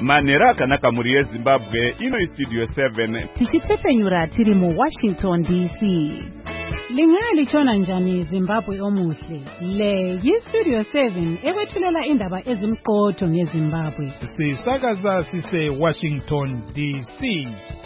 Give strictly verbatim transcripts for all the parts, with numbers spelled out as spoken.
Manhero akanaka muri yeZimbabwe, ino Studio seven. Tichitepenyura tiri mu Washington D C. Lingalitshona njani Zimbabwe omuhle? Le yiStudio seven ekwethulela indaba ezimqotho ngeZimbabwe. Sisakaza sise Washington D C.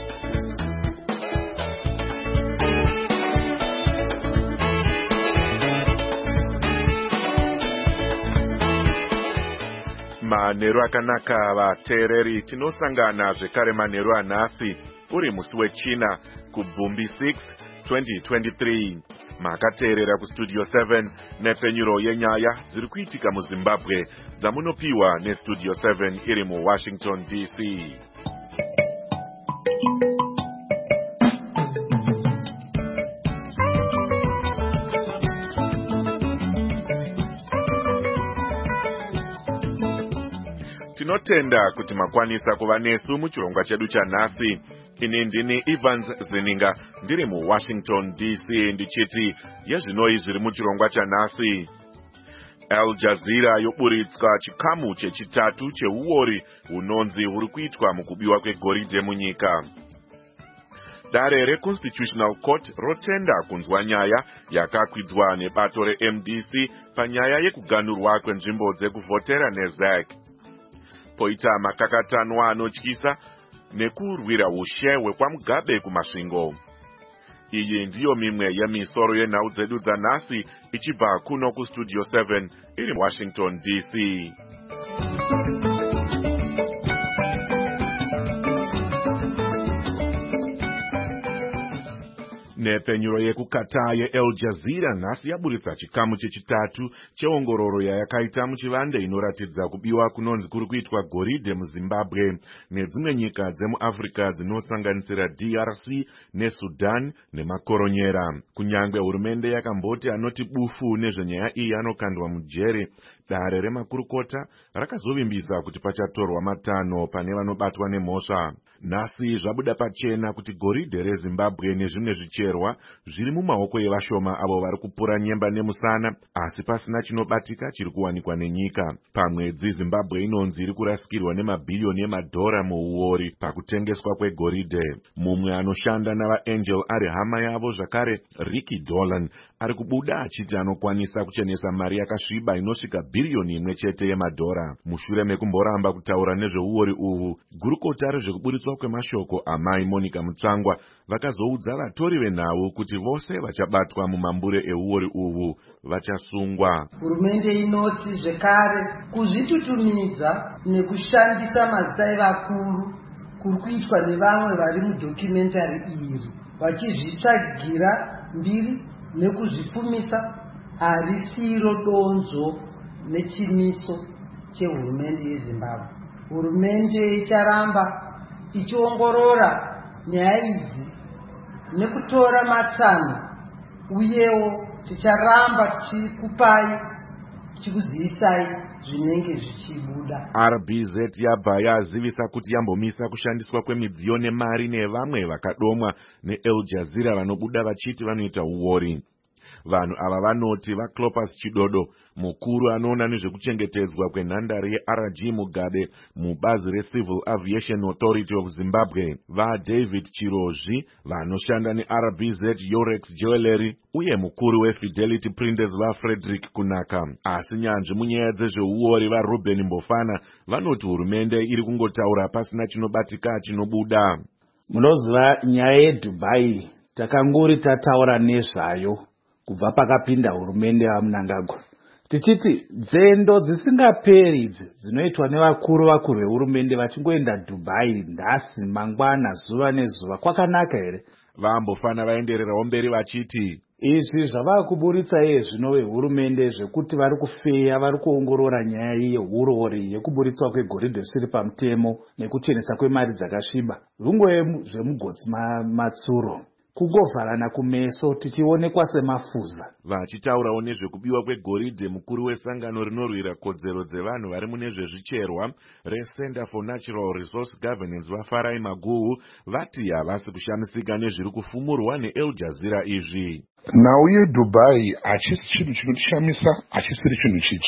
Manhero akanaka vateereri, tinosangana zvekare manhero anhasi uri musi wechina kuBvumbi six twenty twenty-three. Makateerera kuStudio seven nepenyuro yenyaya dziri kuitika muZimbabwe dzamunopiwa neStudio seven iri muWashington D C. Tinotenda kuti makwanisa kuva nesu muchirongwa chedu chanhasi. Ini ndini Evans Zininga ndiri muWashington D C ndichiti yezvinoi zviri muchirongwa chanhasi. Al Jazeera yoburitswa chikamu chechitatu cheuori hunonzi huri kuitwa mukubiwa kwegoridhe munyika. Dare reConstitutional Court rotenda kunzwa nyaya yakakwidzwa nebato reM D C panyaya yekuganhurwa kwenzvimbo dzekuvhotera neZAC. Poita makakatanwa anotyisa nekurwira ushe hwekwaMugabe kumasvingo. Iyi ndiyo mimwe yemisoro yenhau dzedu dzanhasi ichibva kuno kuStudio seven iri Washington D C. Nepenyuro yekukata yeAl Jazeera nhasi yaburitsa chikamu chechitatu cheongororo yayakaita muchivande inoratidza kubiwa kunonzi kuri kuitwa goridhe muZimbabwe nedzimwe nyika dzemuAfrica dzinosanganisira D R C neSudan nemakoronyera. Kunyange hurumende yakamboti anoti bufu nezvenyaya iyi anokandwa mujere, dare remakurukota rakazovimbisa kuti pachatorwa matanho pane vanobatwa nemhosva. Nhasi zvabuda pachena kuti goridhe reZimbabwe nezvimwe zvicherwa zviri mumaoko evashoma avo vari kupura nyemba nemusana, asi pasina chinobatika chiri kuwanikwa nenyika. Pamwedzi Zimbabwe inonzi iri kurasikirwa nemabhirioni emadhora muuori pakutengeswa kwegoridhe. Mumwe anoshanda navaAngel ari hama yavo zvakare, Ricky Dolan, ari kubuda achiti anokwanisa kuchenesa mari yakasviba inosvika bhirioni imwe chete yemadhora. Mushure mekumboramba kutaura nezveuori uhu, gurukota rezvekuburitswa kwemashoko amai Monica Mutsvangwa vakazoudza vatori venhau kuti vose vachabatwa mumambure euori uhu vachasungwa. Hurumende inoti zvekare kuzvitutumidza nekushandisa mazai vakuru kuri kuitwa nevamwe vari mudocumentary iri vachizvitsvagira mbiri nekuzvipfumisa harisiro donzo nechimiso chehurumende yeZimbabwe. Hurumende icharamba ichiongorora nyaya idzi nekutora matanho, uyewo ticharamba tichikupai tichikuzivisai zvinenge zvichibuda. R B Z yabva yazivisa kuti yambomisa kushandiswa kwemidziyo nemari nevamwe vakadomwa neAl Jazeera vanobuda vachiti vanoita uori. Vanhu ava vanoti vaClopas Chidodo, mukuru anoona nezvekuchengetedzwa kwenhandare yeR G Mugabe mubazi reCivil Aviation Authority of Zimbabwe, vaDavid Chirozvi vanoshanda neR B Z Yorex Jewelry, uye mukuru weFidelity Printers vaFrederick Kunaka. Asi nyanzvi munyaya dzezveuori vaRuben Mbofana vanoti hurumende iri kungotaura pasina chinobatika chinobuda. Munoziva nyaya yeDubai takangori tataura nezvayo kubva pakapinda hurumende yaMnangagwa, tichiti dzendo dzisingaperi idzi dzinoitwa nevakuru vakuru vehurumende vachingoenda Dubai nhasi mangwana zuva nezuva kwakanaka here? Vambofana vaendererawo mberi vachiti izvi zvava kuburitsa iye zvino vehurumende zvekuti vari kufeya, vari kuongorora nyaya yeurori yekuburitswa kwegoridhe zvisiri pamutemo nekuchenesa kwemari dzakasviba, rungwe zvemugotsi matsuro, kugovharana kumeso tichionekwa semafuza. Vachitaurawo nezvekubiwa kwegoridhe, mukuru wesangano rinorwira kodzero dzevanhu vari mune zvezvicherwa reCenter for Natural Resource Governance vaFarai Maguhu vati havasi kushamisika nezviri kufumurwa neAl Jazeera izvi. Nhau yeDubai hachisi chinhu chinotishamisa, hachisiri chinhu chitsva.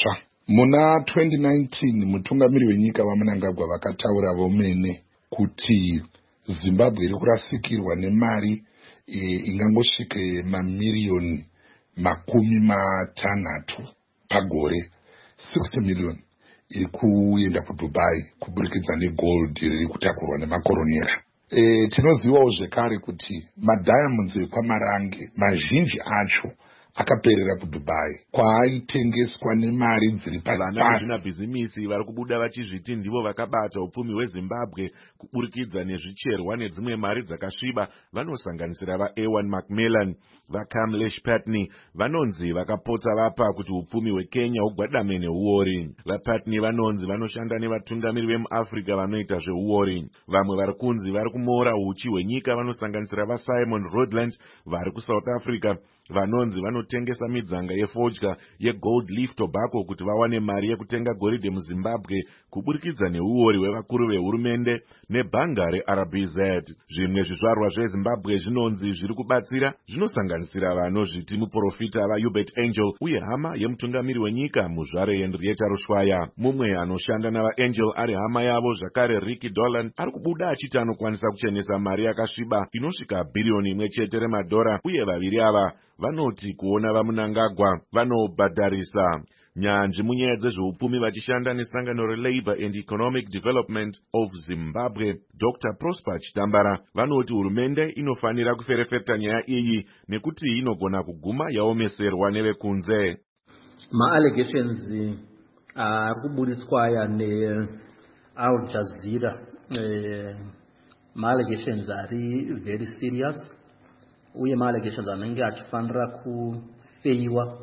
Muna twenty nineteen mutungamiri wenyika vaMnangagwa vakataura vomene kuti Zimbabwe iri kurasikirwa nemari e, ingangosvike mamiliyoni makumi matanhatu pagore, sixty million iri kuenda kuDubai kuburikidza negold riri kutakurwa nemakoronera. E, tinozivawo zvekare kuti madiamonds ekwamarange mazhinji acho akaperera kuDubai kwaaitengeswa nemari dziri pasi. Vana vezvinabhizimisi vari kubuda vachizviti ndivo vakabata upfumi hweZimbabwe kuburikidza nezvicherwa nedzimwe mari dzakasviba vanosanganisira vaEwan Macmillan, vaCamlesh Patney vanonzi vakapotsa vapa kuti upfumi hweKenya hugwadame neuori. VaPatney vanonzi vanoshanda nevatungamiri vemuAfrica vanoita zveuori. Vamwe vari kunzi vari kumoora uchi hwenyika vanosanganisira vaSimon Rodland vari kuSouth Africa vanonzi vanotengesa midzanga yefodya yeGold Leaf Tobacco kuti vawane mari yekutenga goridhe muZimbabwe kuburikidza neuori hwevakuru vehurumende nebhanga reR B Z. Zvimwe zvizvarwa zveZimbabwe zvinonzi zviri kubatsira zvinosanganisira vanozviti muprofita vaHubert Angel uye hama yemutungamiri wenyika muzvare Henrietta Rushwaya. Mumwe anoshanda navaAngel ari hama yavo zvakare Ricky Dolan ari kubuda achiti anokwanisa kuchenesa mari yakasviba inosvika bhiriyoni imwe chete remadhora uye vaviri ava vanoti kuona vaMnangagwa vanobhadharisa. Nyanzvi munyaya dzezveupfumi vachishanda nesangano reLabour and Economic Development of Zimbabwe, Doctor Prosper Chitambara vanoti hurumende inofanira kuferefeta nyaya iyi nekuti inogona kuguma yaomeserwa nevekunze. Ma-allegations ari kuburitswa aya neAl Jazeera, ma-allegations ari very serious uye ma-allegations anenge achifanira kufeyiwa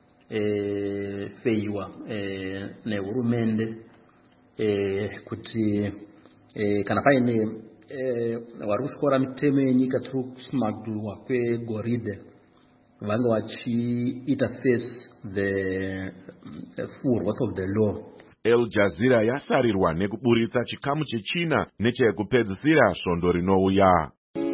e, feiwa e, nehurumende e, kuti e, kana paine e, vari kutyora mitemo yenyika tiri kusumagulwa kwegoridhe vange vachiita face the full wrath of the law. Al Jazeera yasarirwa nekuburitsa chikamu chechina nechekupedzisira svondo rinouya.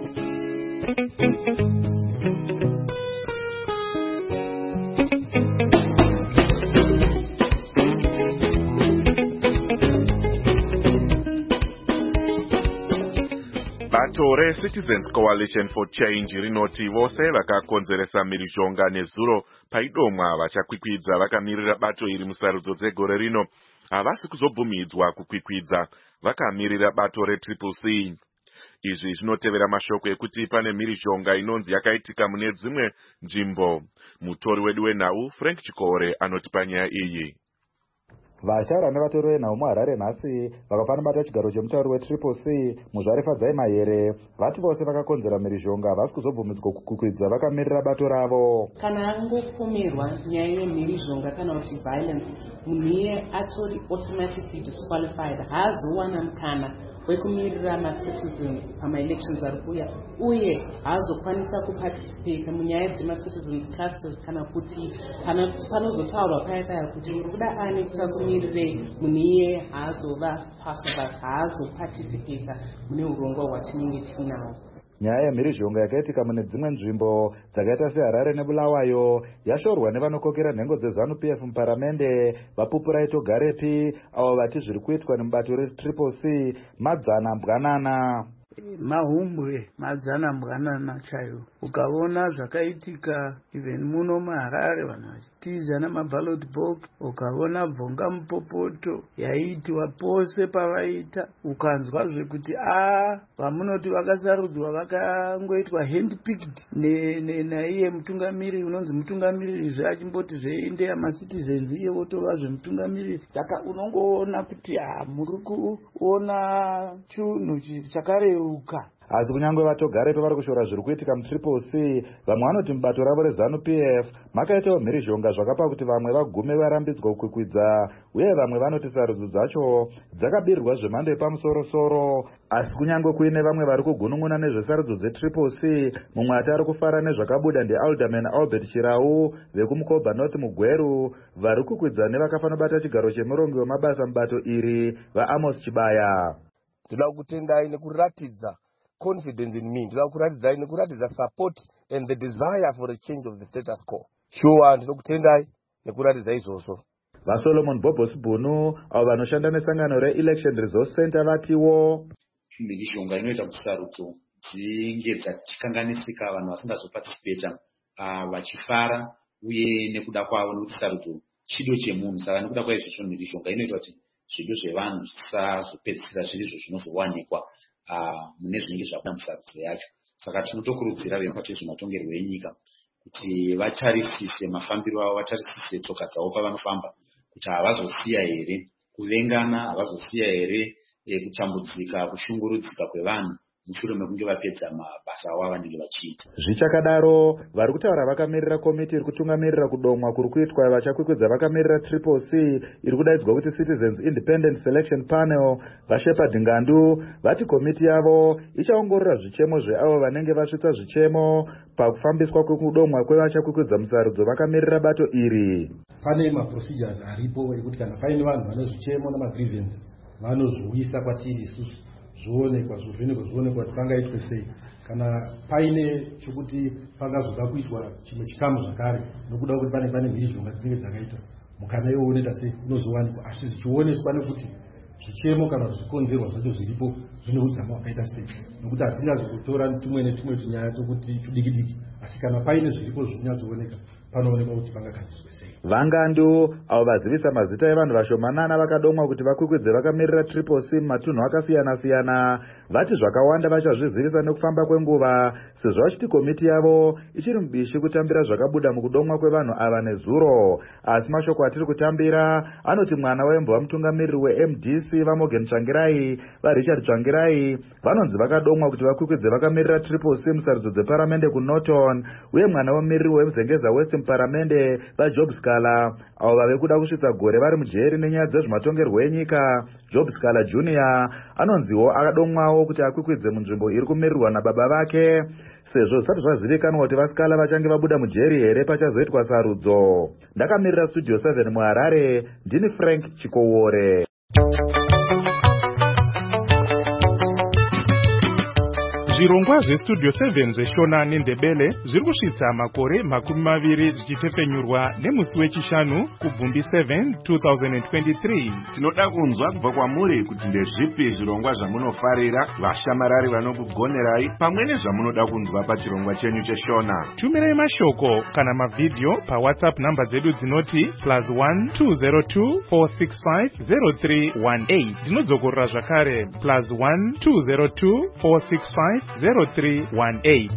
Bato reCitizens Coalition for Change rinoti vose vakakonzeresa mhirizhonga nezuro paidomwa vachakwikwidza vakamirira bato iri musarudzo dzegore rino havasi kuzobvumidzwa kukwikwidza vakamirira bato reTriple C. Izvi zvinotevera mashoko ekuti pane mhirizhonga inonzi yakaitika mune dzimwe nzvimbo. Mutori wedu wenhau Frank Chikore anoti panyaya iyi. Vashara nevatori venhau muHarare nhasi vakapana bata chigaro chemutauri weTriple C muzvare Fadzai Mahere vati vose vakakonzera mhirizhonga havasi kuzobvumidzwa kukwikwidza vakamirira bato ravo. Kana angopomerwa nyaya yemhirizhonga kana kuti violence munhu iye atori automatically disqualified haazowana mukana wekumirira macitizens pamaelections ari kuuya uye haazokwanisa kuparticipate munyaya dzemacitizens cast kana kuti panozotaurwa paya paya kuti muri kuda ani kuti akumirirei munhu iye haazova passive haazoparticipate mune urongwa hwatinenge tinawo. Nyaya yemhirizhonga yakaitika mune dzimwe nzvimbo dzakaita seHarare neBulawayo yashorwa nevanokokera nhengo dzeZanu P F muparamende vaPupurai Togarepi avo vati zviri kuitwa nemubato reTriple C madzana mbwanana. Mahumbwe madzana mbwanana chaiwo. Ukaona zvakaitika even muno muHarare vanhu vachitiza namaballot box, ukaona bvonga mupopoto yaitwa pose pavaita, ukanzwa zvekuti a vamunoti vakasarudzwa vakangoitwa handpicked naiye mutungamiri unonzi mutungamiri zvachimboti zveindeya macitizens iye wotova zvemutungamiri. Saka unongoona kuti a muri kuona chinhu chakareuka. Asi kunyange vatogarepo vari kushora zviri kuitika muTriple C, vamwe vanoti mubato ravo reZanu P F makaitawo mhirizhonga zvakapa kuti vamwe vagume varambidzwa kukwikwidza uye vamwe vanoti sarudzo dzacho dzakabirirwa zvemhando yepamusoro-soro. Asi kunyange kuine vamwe vari kugunun'una nezvesarudzo dzeTriple C, mumwe ati ari kufara nezvakabuda ndiAlderman Albert Chirau vekumuKobha North Mugweru vari kukwidza nevakafanobata chigaro chemurongi wemabasa mubato iri vaAmos Chibaya. Ndinoda kutendai nekuratidza confidence in me. Ndinoda kuratidza nekuratidza support and the desire for a change of the status quo. Sure, ndinokutendai nekuratidza izvozvo. vasolomon bobosbunu avo vanoshanda nesangano reelection resource center vatiwo mhirizhonga inoita kuti sarudzo dzinge dzichikanganisika, vanhu vasingazoparticipata uh, vachifara uye nekuda kwavo, nekuti sarudzo chido chemunhu. Saka nekuda kwaizvozvo mhirizhonga inoita kuti zvido zvevanhu zvisazopedzisira zvirizvo zvinozowanikwa uh, mune zvinenge zvabuda musarudzo yacho. Saka tinotokurudzira vekwati zvematongerwo enyika kuti vatarisise mafambiro avo, vatarisise tsoka dzavo pavanofamba, kuti havazosiya here kuvengana, havazosiya here e, kutambudzika, kushungurudzika kwevanhu mushure mekunge vapedza mabasa avo avanenge vachiita. Zvichakadaro vari kutaura vakamirira komiti iri kutungamirira kudomwa kuri kuitwa vachakwikwidza vakamirira triple C iri kudaidzwa kuti Citizens Independent Selection Panel vaShepard Ngandu vati komiti yavo ichaongorora zvichemo zveavo vanenge vasvitsa zvichemo pakufambiswa kwekudomwa kwevachakwikwidza musarudzo vakamirira bato iri. Pane maprocedures aripo ekuti kana paine vanhu vane zvichemo namagrievance vanozviuyisa kwatiri isusu zvoonekwa zvovhenekwa zvoonekwa kuti pangaitwe sei. Kana paine chokuti pangazoda kuitwa chimwe chikamu zvakare nokuda kuti pane pane mhirizhonga dzinenge dzakaita mukana iwo unoita sei unozowanikwa, asi zvichioneswa nekuti zvichemo kana zvikonzerwa zvacho zviripo zvine udzama hwakaita sei, nokuti hatingazokutora tumwe netumwe tunyaya tokuti tudiki-diki, asi kana paine zviripo zvinyazooneka panoonekwa kuti pangagadziswe sei. Vangandu avo vazivisa mazita evanhu vashomanana vakadomwa kuti vakwikwidze vakamirira triple C mumatunhu akasiyana-siyana vati zvakawanda vachazvizivisa nekufamba kwenguva, sezvo vachiti komiti yavo ichiri mubishi kutambira zvakabuda mukudomwa kwevanhu ava nezuro. Asi mashoko atiri kutambira anoti mwana wembwa mutungamiriri we-M D C vaMorgan Tsvangirai vaRichard Tsvangirai vanonzi vakadomwa kuti vakwikwidze vakamirira triple C musarudzo dzeparamende kuNorton, uye mwana wemumiriri wemuzengeza West muparamende vaJob Scala avo vave kuda kusvitsa gore vari mujeri nenyaya dzezvematongerwo enyika. Job Scala Junior anonziwo akadomwawo kuti akwikwidze munzvimbo iri kumirirwa nababa vake, sezvo zvisati zvazivikanwa kuti vaScala vachange vabuda mujeri here pachazoitwa sarudzo. Ndakamirira Studio seven muHarare, ndini Frank Chikowore. Zvirongwa zvestudio seven zveshona nendebele zviri kusvitsa makore makumi maviri zvichitefenyurwa nemusi wechishanu kubvumbi seven two thousand twenty-three. Tinoda kunzwa kubva kwamuri kuti ndezvipi zvirongwa zvamunofarira, vashamarari vanokugonerai, pamwe nezvamunoda kunzwa pachirongwa chenyu cheshona. Tumirai mashoko kana mavhidhiyo pawhatsapp namba dzedu dzinoti plus one two zero two four six five zero three one eight. Ndinodzokorera zvakare plus one two zero two four six five zero three one eight.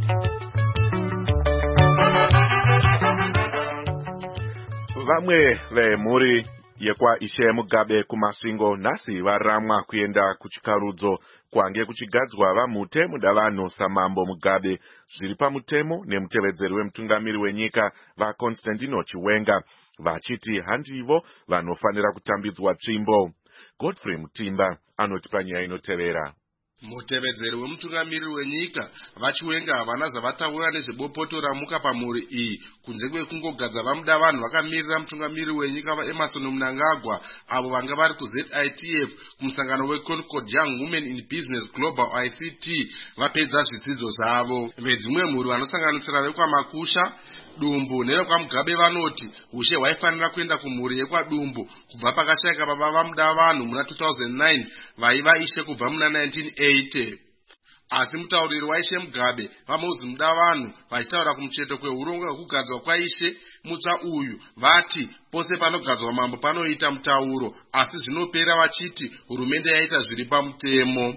Vamwe vemhuri yekwa Ishe Mugabe kuMasvingo nhasi varamwa kuenda kuchikarudzo kwange kuchigadzwa vamhute mudavanhu saMambo Mugabe zviri pamutemo nemutevedzeri wemutungamiri wenyika vaConstantino Chiwenga vachiti handivo vanofanira kutambidzwa tsvimbo. Godfrey Mutimba anoti panyaya inotevera. Mutevedzeri wemutungamiriri wenyika vaChiwenga havana zvavataura nezvebopoto ramuka pamhuri iyi kunze kwekungogadza vamuda vanhu vakamirira mutungamiriri wenyika vaEmmerson Mnangagwa avo vanga vari kuZ I T F kumusangano weConcord Young Women in Business Global I C T vapedza zvidzidzo zvavo. Vedzimwe mhuri vanosanganisira vekwaMakusha, Dumbu nevekwaMugabe vanoti ushe hwaifanira kuenda kumhuri yekwaDumbu kubva pakashayika baba vamuda vanhu muna two thousand nine vaiva Ishe kubva muna nineteen eighty. Asi mutauriri waIshe Mugabe vamodzi muda vanhu vachitaura kumucheto kweurongwa hwekugadzwa kwaIshe mutsva uyu vati pose panogadzwa mambo panoita mutauro, asi zvinopera vachiti hurumende yaita zviri pamutemo.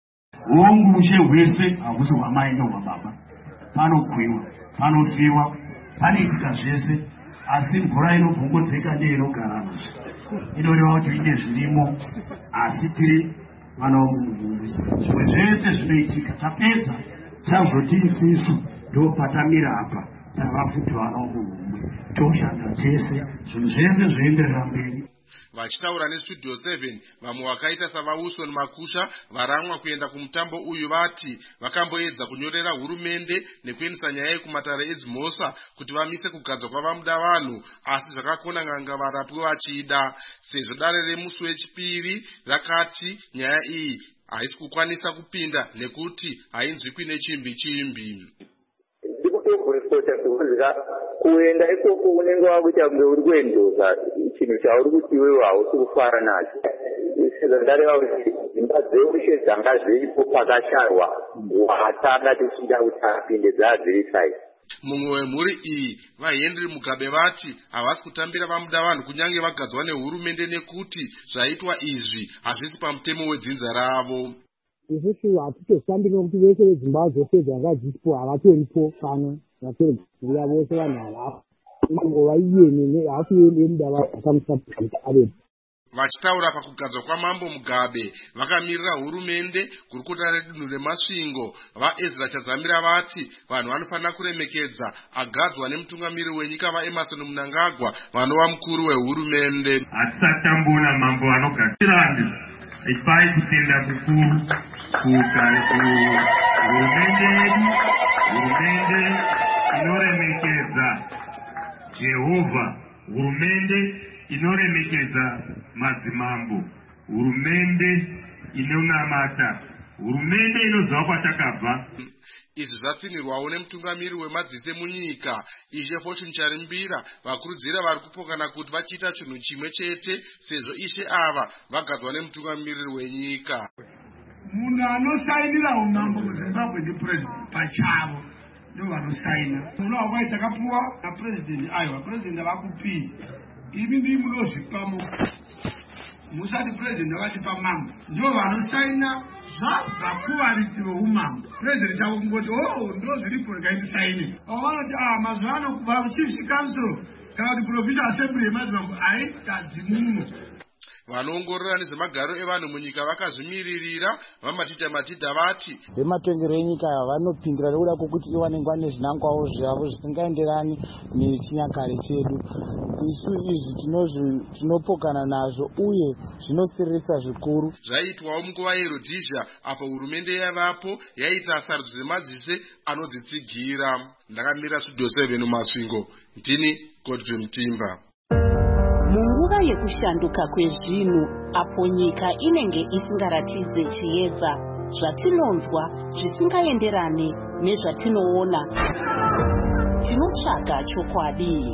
Hongu ushe hwese hahusi hwamai nehwababa, panokwiwa, panofiwa, panoitika zvese, asi mvura inobvongodzeka ndeinogarana. Inoreva kuti ine zvirimo, asi tiri vana vomunhu. Zvimwe zvese zvinoitika tapedza tazoti isisu ndopatamira apa tavafuti vana vomunhu toshanda tese zvinhu zvese zvoenderera mberi. Vachitaura neStudio seven vamwe vakaita savaWilson Makusha varamwa kuenda kumutambo uyu vati vakamboedza kunyorera hurumende nekuendesa nyaya yekumatare edzimhosa kuti vamise kugadzwa kwavamuda vanhu, asi zvakakona nganga varapwe vachida, sezvo dare remusi wechipiri rakati nyaya iyi haisi kukwanisa kupinda nekuti hainzwikwi nechimbi chimbi. Ndikutokureporta kuzika kuenda ikoko unenge wakuita kunge uri kuendoza chinhu chauri kuti iwewe hausi kufara nacho. Saka ndareva kuti dzimba dzeushe dzanga dziripo pakasharwa watanga tichida kuti apinde dzadziri saisi. Mumwe wemhuri iyi vaHenry Mugabe vati havasi kutambira vamuda vanhu kunyange vagadzwa nehurumende nekuti zvaitwa izvi hazvisi pamutemo wedzinza ravo. Isusu hatitosambiri nokuti vese vedzimba dzose dzanga dzisipo havatoripo pano vatorikuuya vose vanhu havafo ingova iyene hafu yemuda vakamusapota avepo. Vachitaura pakugadzwa kwamambo Mugabe vakamirira hurumende gurukota redunhu remasvingo vaEzra Chadzamira vati vanhu vanofanira kuremekedza agadzwa nemutungamiri wenyika vaEmmerson Mnangagwa vanova mukuru wehurumende. Hatisatambona mambo anogadzirandi ifai kutenda kukuru kuhurumende yedu, hurumende inoremekedza Jehovha, hurumende inoremekedza madzimambo, hurumende inonamata, hurumende inoziva kwatakabva. Izvi zvatsinirwawo nemutungamiri wemadzise munyika Ishe Fortune Charimbira vakurudzira vari kupokana kuti vachiita chinhu chimwe chete sezvo ishe ava vagadzwa nemutungamiri wenyika. Munhu anosainira umambo muZimbabwe ndipresident pachavo ndo vanosaina. Munhu wavai takapuwa napresident aiwa president avakupi ivi ndi munozvipamo musati president avatipa mambo ndo vanosaina zvakuvaridziro umambo. President chavo kungoti oh ndo zviripo ngaitisaine vanoti ah mazuva ano kuva chief council kana kuti provincial assembly yemadzimambo aitadzimuno. Vanoongorora nezvemagaro evanhu munyika vakazvimiririra vamatita matidha vati vematongero enyika vanopindira nekuda kwokuti iwane nguva nezvinangwawo zvavo zvisingaenderani nechinyakare chedu. Isu izvi tinopokana nazvo uye zvinosirisa zvikuru. Zvaitwawo munguva yeRhodesia apo hurumende yavapo yaita sarudzo dzemadzise anodzitsigira. Ndakamira Studio seven mumasvingo, ndini Godfrey Mutimba. Munguva yekushanduka kwezvinhu apo nyika inenge isingaratidze chiedza zvatinonzwa zvisingaenderane nezvatinoona, tinotsvaga chokwadi.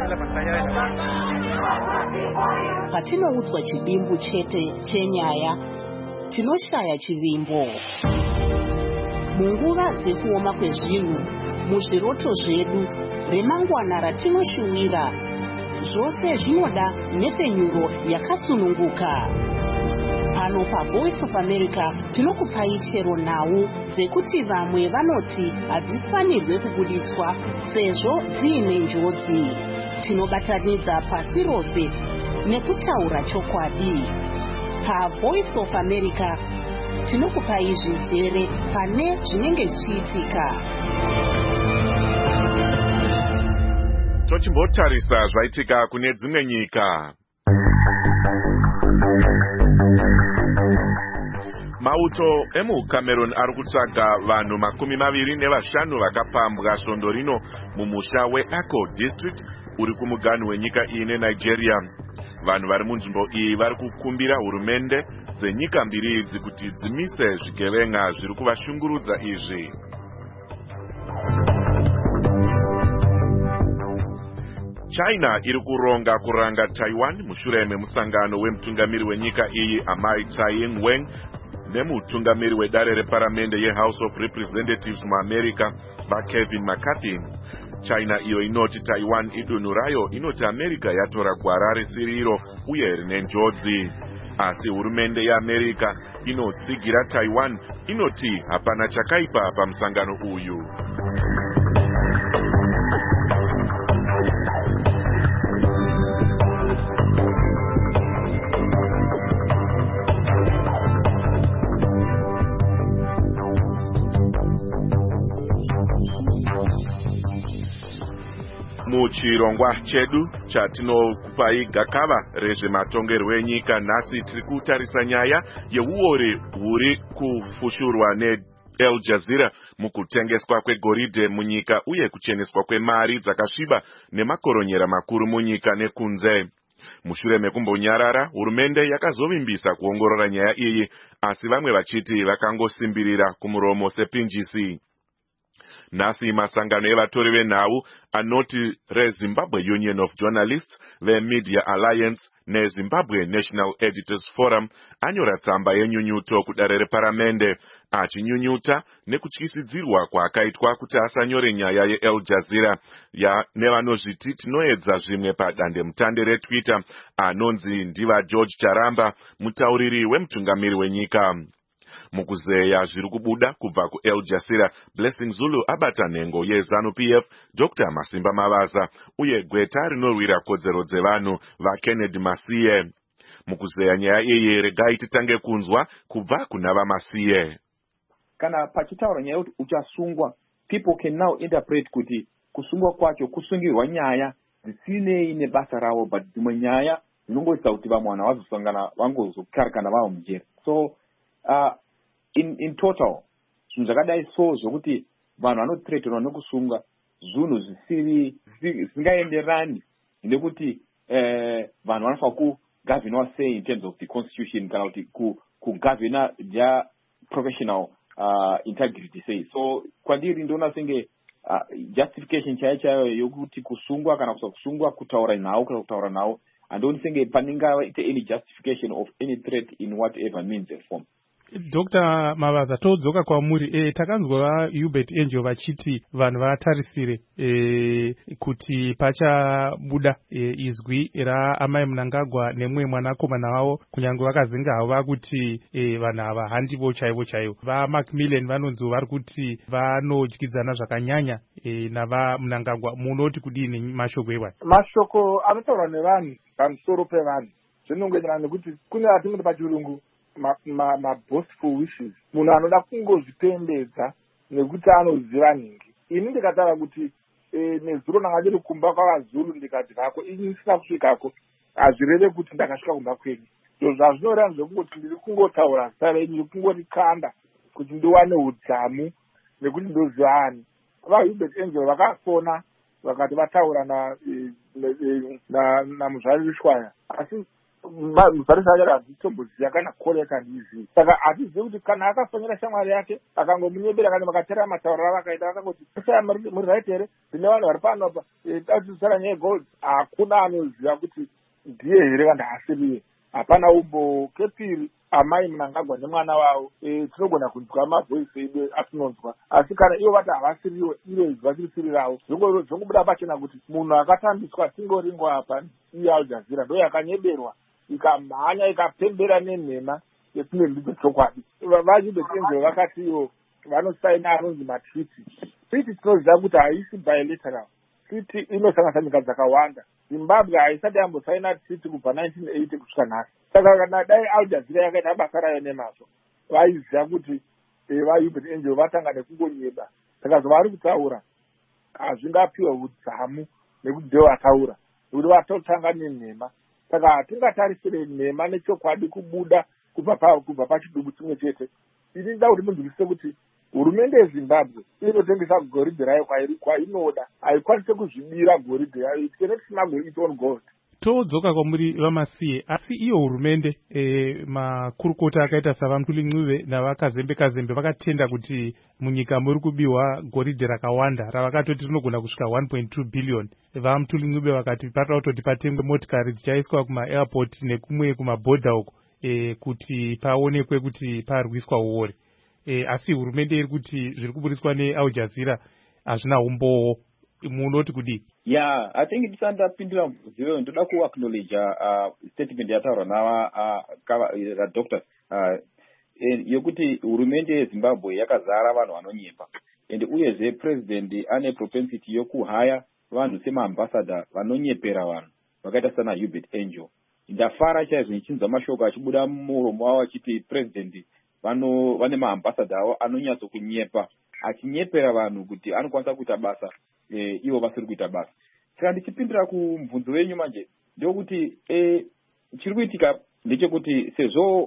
Patinoudzwa chidimbu chete chenyaya, tinoshaya chivimbo. Munguva dzekuoma kwezvinhu, muzviroto zvedu, remangwana ratinoshuwira, zvose zvinoda nhefenyuro yakasununguka. Pano paVoice of America tinokupai chero nhau dzekuti vamwe vanoti hadzifanirwe kubuditswa sezvo dziine njodzi. Tinobatanidza pasi rose nekutaura chokwadi. PaVoice of America tinokupai zvizere pane zvinenge zvichiitika. Tochimbotarisa zvaitika kune dzimwe nyika. Mauto emuCameroon ari kutsvaga vanhu makumi maviri nevashanu vakapambwa svondo rino mumusha weAkko district uri kumuganhu wenyika iyi neNigeria. Vanhu vari munzvimbo iyi vari kukumbira hurumende dzenyika mbiri idzi kuti dzimise zvigevenga zviri kuvashungurudza izvi. China iri kuronga kuranga Taiwan mushure memusangano wemutungamiri wenyika iyi Amai Tsai Ing-wen nemutungamiri wedare reparamende yeHouse of Representatives muAmerica vaKevin McCarthy. China iyo inoti Taiwan idunhu rayo inoti America yatora gwara resiriro uye rine njodzi. Asi hurumende yeAmerica inotsigira Taiwan, inoti hapana chakaipa pamusangano uyu. Muchirongwa chedu chatinokupai gakava rezvematongerwo enyika, nhasi tiri kutarisa nyaya yeuori huri kufushurwa neAl Jazeera mukutengeswa kwegoridhe munyika uye kucheneswa kwemari dzakasviba nemakoronyera makuru munyika nekunze. Mushure mekumbonyarara, hurumende yakazovimbisa kuongorora nyaya iyi, asi vamwe vachiti vakangosimbirira kumuromo sepinjisi. Nhasi masangano evatori venhau anoti reZimbabwe Union of Journalists, veMedia Alliance neZimbabwe National Editors Forum anyora tsamba yenyunyuto kudare reparamende achinyunyuta nekutyisidzirwa kwakaitwa kuti asanyore nyaya yeAl Jazeera ya nevanozviti tinoedza zvimwe padande mutande reTwitter anonzi ndiva George Charamba, mutauriri wemutungamiri wenyika. Mukuzeya zviri kubuda kubva kuAl Jazeera, Blessing Zulu abata nhengo yeZanu P F Doctor Masimba Mavaza uye gweta rinorwira kodzero dzevanhu vaKennedy Masiye. Mukuzeya nyaya iyi regai titange kunzwa kubva kuna vaMasiye. Kana pachitaura nyaya kuti uchasungwa, people can now interpret kuti kusungwa kwacho kusungirwa nyaya dzisinei nebasa ravo, but dzimwe nyaya dzinongoita kuti vamwe vanhu vazosangana vangozokarakana vavo mujeri. So uh, in in total zvinhu zvakadai so zvokuti vanhu vanothreatenwa nekusunga zvinhu zvisiri zvisingaenderani nekuti eh, vanhu vanofanira kugavhenwa sei in terms of the constitution kana kuti kugavhena their professional uh, integrity sei. So kwandiri ndoona senge uh, justification chaiyo chaiyo yokuti kusungwa kana kusa kusungwa kutaura nhau kana kutaura nhau andoni senge paningaite any justification of any threat in whatever means and form. Doctor Mavaza, todzoka kwamuri e, takanzwa Hubert Angel vachiti vanhu vatarisire e, kuti pachabuda e, izwi raamai Mnangagwa nemwe mwanakomana wavo kunyange vakazenga havo vakuti e, vanhu ava handivo chaivo chaivo. VaMacmillan vanonzi vari kuti vanodyidzana zvakanyanya e, navaMnangagwa. Munoti kudini mashoko ewayo? Mashoko anotaurwa nevanhu pamusoro pevanhu zvinongoenderana nekuti kune atingoti pachirungu ma, ma, ma boastful wishes. Munhu anoda kungozvipembedza nekuti anoziva nhingi. Ini ndikataura kuti e, nezuro ndanga ndiri kumba kwavaZulu ndikati vako ini ndisina kusvikako hazvireve kuti ndakasvika kumba kwenyu. So zvazvinoreva zvekungoti ndiri kungotaura zita renyu, ndiri kungorikanda kuti ndiwane udzamu nekuti ndoziva ani. VaHubert Angel vakafona vakati vataura na na na muzvariri Shwaya, asi muzvariri Shwaya hadzitomboziva kana koreka ndizivi. Saka hatizivi kuti kana akafonera shamwari yake akangomunyebera kana makatera matauro avo akaita akangoti shaya muri right here ndine vanhu vari pano apa tatisara nyaya yegold, hakuna anoziva kuti ndiye here kana haasiriye. Hapana umbo. Kepiri amai Mnangagwa nemwana wavo e, tinogona kunzwa mavhoisi edu atinonzwa, asi kana ivo vati havasiriwe iro izwa tirisiri ravo zvongobuda pachena kuti munhu akatambiswa tingoringwa apa iAl Jazeera ndo yakanyeberwa ikamhanya ikapembera nenhema yetine ndidzo chokwadi. VaHubert Angel vakati ivo vanosaina anonzi matriti. Triti tinoziva kuti haisi bilateral, triti inosanganisa nyika dzakawanda. Zimbabwe haisati yambosaina triti kubva nineteen eighty kusvika nhasi. Saka kana dai Al Jazeera yakaita basa rayo nemazvo vaiziva kuti vaHubert Angel vatanga nekungonyeba. Saka zvavari kutaura hazvingapiwe udzamu nekuti ndivo vataura nekuti vatotanga nenhema. Saka hatingatarisire nhema nechokwadi kubuda kubva pachidubu chimwe chete. Ini ndida kuti munzwisise kuti hurumende yeZimbabwe inotengesa goridhe rayo kwainoda, haikwanise kuzvibira goridhe yayo. It cannot smuggle its own gold. Todzoka kwamuri vaMasiye, asi iyo hurumende e, makurukota akaita saVamtuli Ncube navaKazembe Kazembe vakatenda kuti munyika muri kubiwa goridhe rakawanda ravakatoti rinogona kusvika one point two billion. VaMtuli Ncube vakati patoda kutoti patengwe motikari dzichaiswa kumaairport nekumwe kumabhodha uko e, kuti paonekwe kuti parwiswa uore. E, asi hurumende iri kuti zviri kuburiswa neAl Jazeera hazvina umbowo. Munoti kudi? Yeah, I think it's under Pindula Mvuziwe. Ndoda ku acknowledge uh, statement yataura na uh, doctor uh, yokuti hurumende yeZimbabwe yakazara vanhu vanonyepa, and uyezve president ane propensity yokuhaya vanhu semaambassador vanonyepera vanhu vakaita sana Hubert Angel. Ndafara chaizvo nichinzwa mashoko achibuda mumuromo wavo achiti president vano vane maambassador avo anonyatso kunyepa, achinyepera vanhu kuti anokwanisa kuita basa e, ivo vasiri kuita basa. Saka ndichipindira kumubvunzo wenyu manje ndokuti e, chiri kuitika ndechekuti sezvo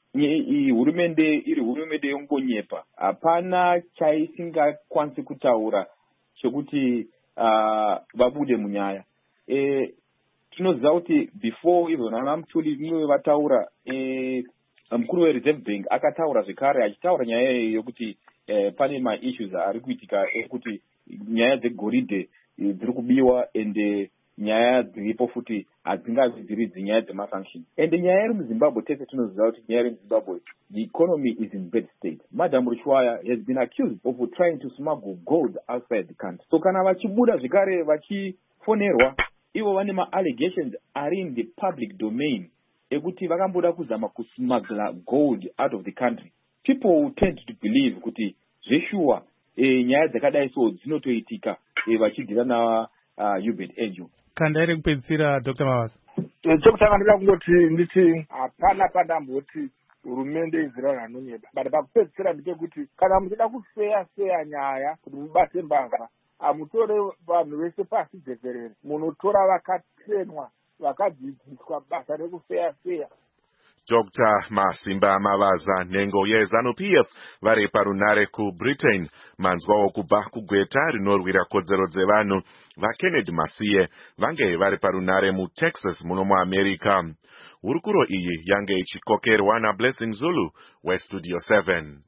hurumende iri hurumende yongonyepa, hapana chaisingakwanisi kutaura chekuti uh, vabude munyaya. E, tinoziva kuti before even VaMtuli Ncube vataura e, mukuru weReserve Bank akataura zvekare achitaura nyaya yokuti eh, pane maissues ari kuitika ekuti nyaya dzegoridhe dziri kubiwa ende nyaya dziripo futi hadzingavi dziri dzinyaya dzemafunction. Ende nyaya iri muZimbabwe tese tinoziva kuti nyaya iri muZimbabwe, the economy is in bad state. Madam Rushwaya has been accused of trying to smuggle gold outside the country. So kana vachibuda zvekare vachifonerwa, ivo vane ma-allegations ari in the public domain ekuti vakamboda kuzama kusmuggle gold out of the country. People tend to believe kuti zveshuwa e, nyaya dzakadai so dzinotoitika e, vachidzira na uh, Hubert Angel. Kanda iri kupedzisira Doctor Mavasa. Chokutanga ndoda kungoti nditi hapana padamboti hurumende Israel anonyeba. But pakupedzisira ndechekuti kana muchida kuseya seya nyaya kuti mubate mbavha, amutore vanhu vese pasi dzezerere, munotora vakatrenwa vakadzidziswa basa rekuseya seya. Doctor Masimba Mavaza nengo yeZANU-P F vari parunare kuBritain, manzwawo kubva kugweta rinorwira kodzero dzevanhu vaKennedy Masiye vange vari parunare muTexas muno muAmerica. Hurukuro iyi yange ichikokerwa naBlessing Zulu weStudio seven.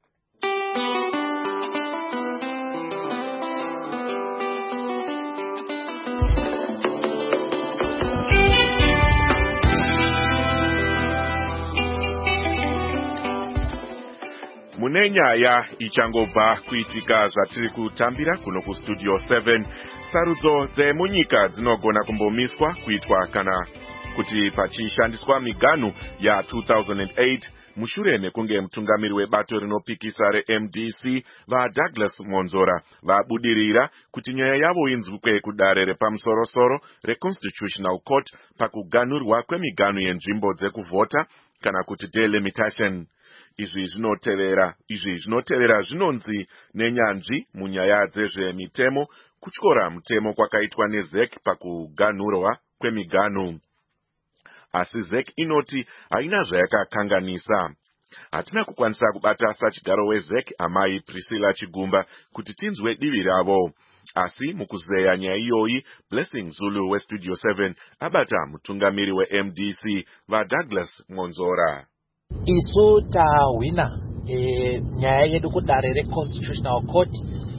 Mune nyaya ichangobva kuitika zvatiri kutambira kuno kuStudio seven, sarudzo dzemunyika dzinogona kumbomiswa kuitwa kana kuti pachishandiswa miganhu ya two thousand eight mushure mekunge mutungamiri webato rinopikisa reM D C vaDouglas Monzora vabudirira kuti nyaya yavo inzwikwe kudare repamusorosoro reConstitutional Court pakuganhurwa kwemiganhu yenzvimbo dzekuvhota kana kuti delimitation. Izvi zvinotevera izvi zvinotevera zvinonzi nenyanzvi munyaya dzezvemitemo kutyora mutemo kwakaitwa neZ E C pakuganhurwa kwemiganhu. Asi Z E C inoti haina zvayakakanganisa. Hatina kukwanisa kubata sachigaro weZ E C amai Priscilla Chigumba kuti tinzwe divi ravo. Asi mukuzeya nyaya iyoyi, Blessing Zulu weStudio seven abata mutungamiri weM D C vaDouglas Monzora. Isu tawina e, nyaya yedu kudare reConstitutional Court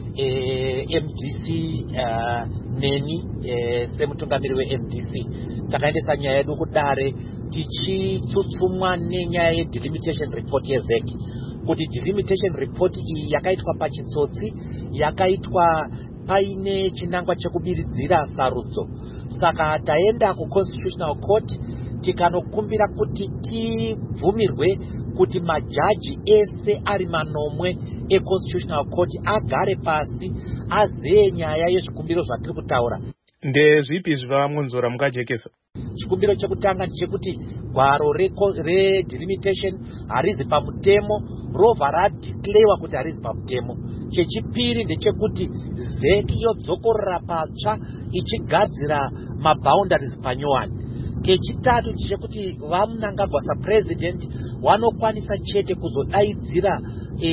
e, M D C uh, neni e, semutungamiri weM D C takaendesa nyaya yedu kudare tichitsutsumwa nenyaya yedelimitation report yeZ E C kuti delimitation report iyi yakaitwa pachitsotsi, yakaitwa paine chinangwa chekubiridzira sarudzo. Saka taenda kuConstitutional Court tikanokumbira kuti tibvumirwe kuti majaji ese ari manomwe eConstitutional Court agare pasi azeye nyaya yezvikumbiro zvatiri kutaura. Ndezvipi zvaMonzora mungajekesa? Chikumbiro chekutanga ndechekuti gwaro redelimitation harizi pamutemo, robva radeclarewa kuti harizi pamutemo. Chechipiri ndechekuti Z E C yodzokorera patsva ichigadzira maboundaries panyowani. Kechitatu chekuti vaMnangagwa saPresident vanokwanisa chete kuzodaidzira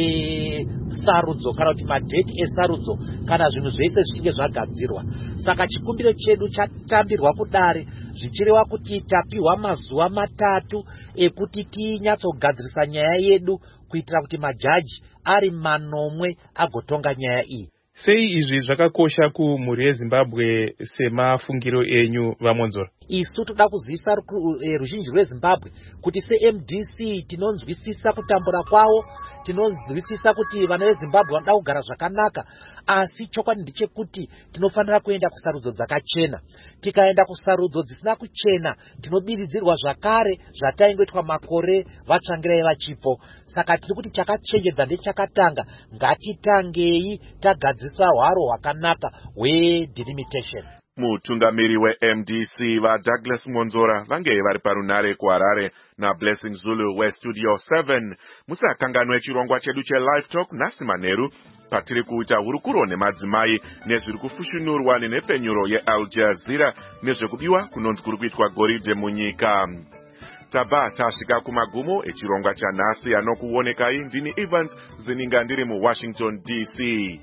e, sarudzo kana kuti madheti esarudzo kana zvinhu zvese zvichinge zvagadzirwa. Saka chikumbiro chedu chatambirwa kudare zvichireva kuti tapiwa mazuva matatu ekuti tinyatsogadzirisa nyaya yedu kuitira kuti majaji ari manomwe agotonga nyaya iyi. Sei izvi zvakakosha kumhuri yeZimbabwe semafungiro enyu vaMonzora? Isu toda kuzivisa ruzhinji rweZimbabwe kuti seM D C tinonzwisisa kutambura kwavo, tinonzwisisa kuti vana veZimbabwe vanoda kugara zvakanaka, asi chokwadi ndechekuti tinofanira kuenda kusarudzo dzakachena. Tikaenda kusarudzo dzisina kuchena tinobiridzirwa zvakare zvataingoitwa makore vatsvangirai vachipo. Saka tiri kuti chakachenjedza ndechakatanga, ngatitangei tagadzisa hwaro hwakanaka hwedelimitation. Mutungamiri weM D C vaDouglas Monzora vange vari parunare kuHarare naBlessing Zulu weStudio seven. Musakanganwe chirongwa chedu cheLive Talk nhasi manheru patiri kuita hurukuro nemadzimai nezviri kufushunurwa nenhepfenyuro yeAl Jazeera nezvekubiwa kunonzi kuri kuitwa goridhe munyika. Tabva tasvika kumagumo echirongwa chanhasi anokuonekai. Ndini Evans Zininga ndiri muWashington D C.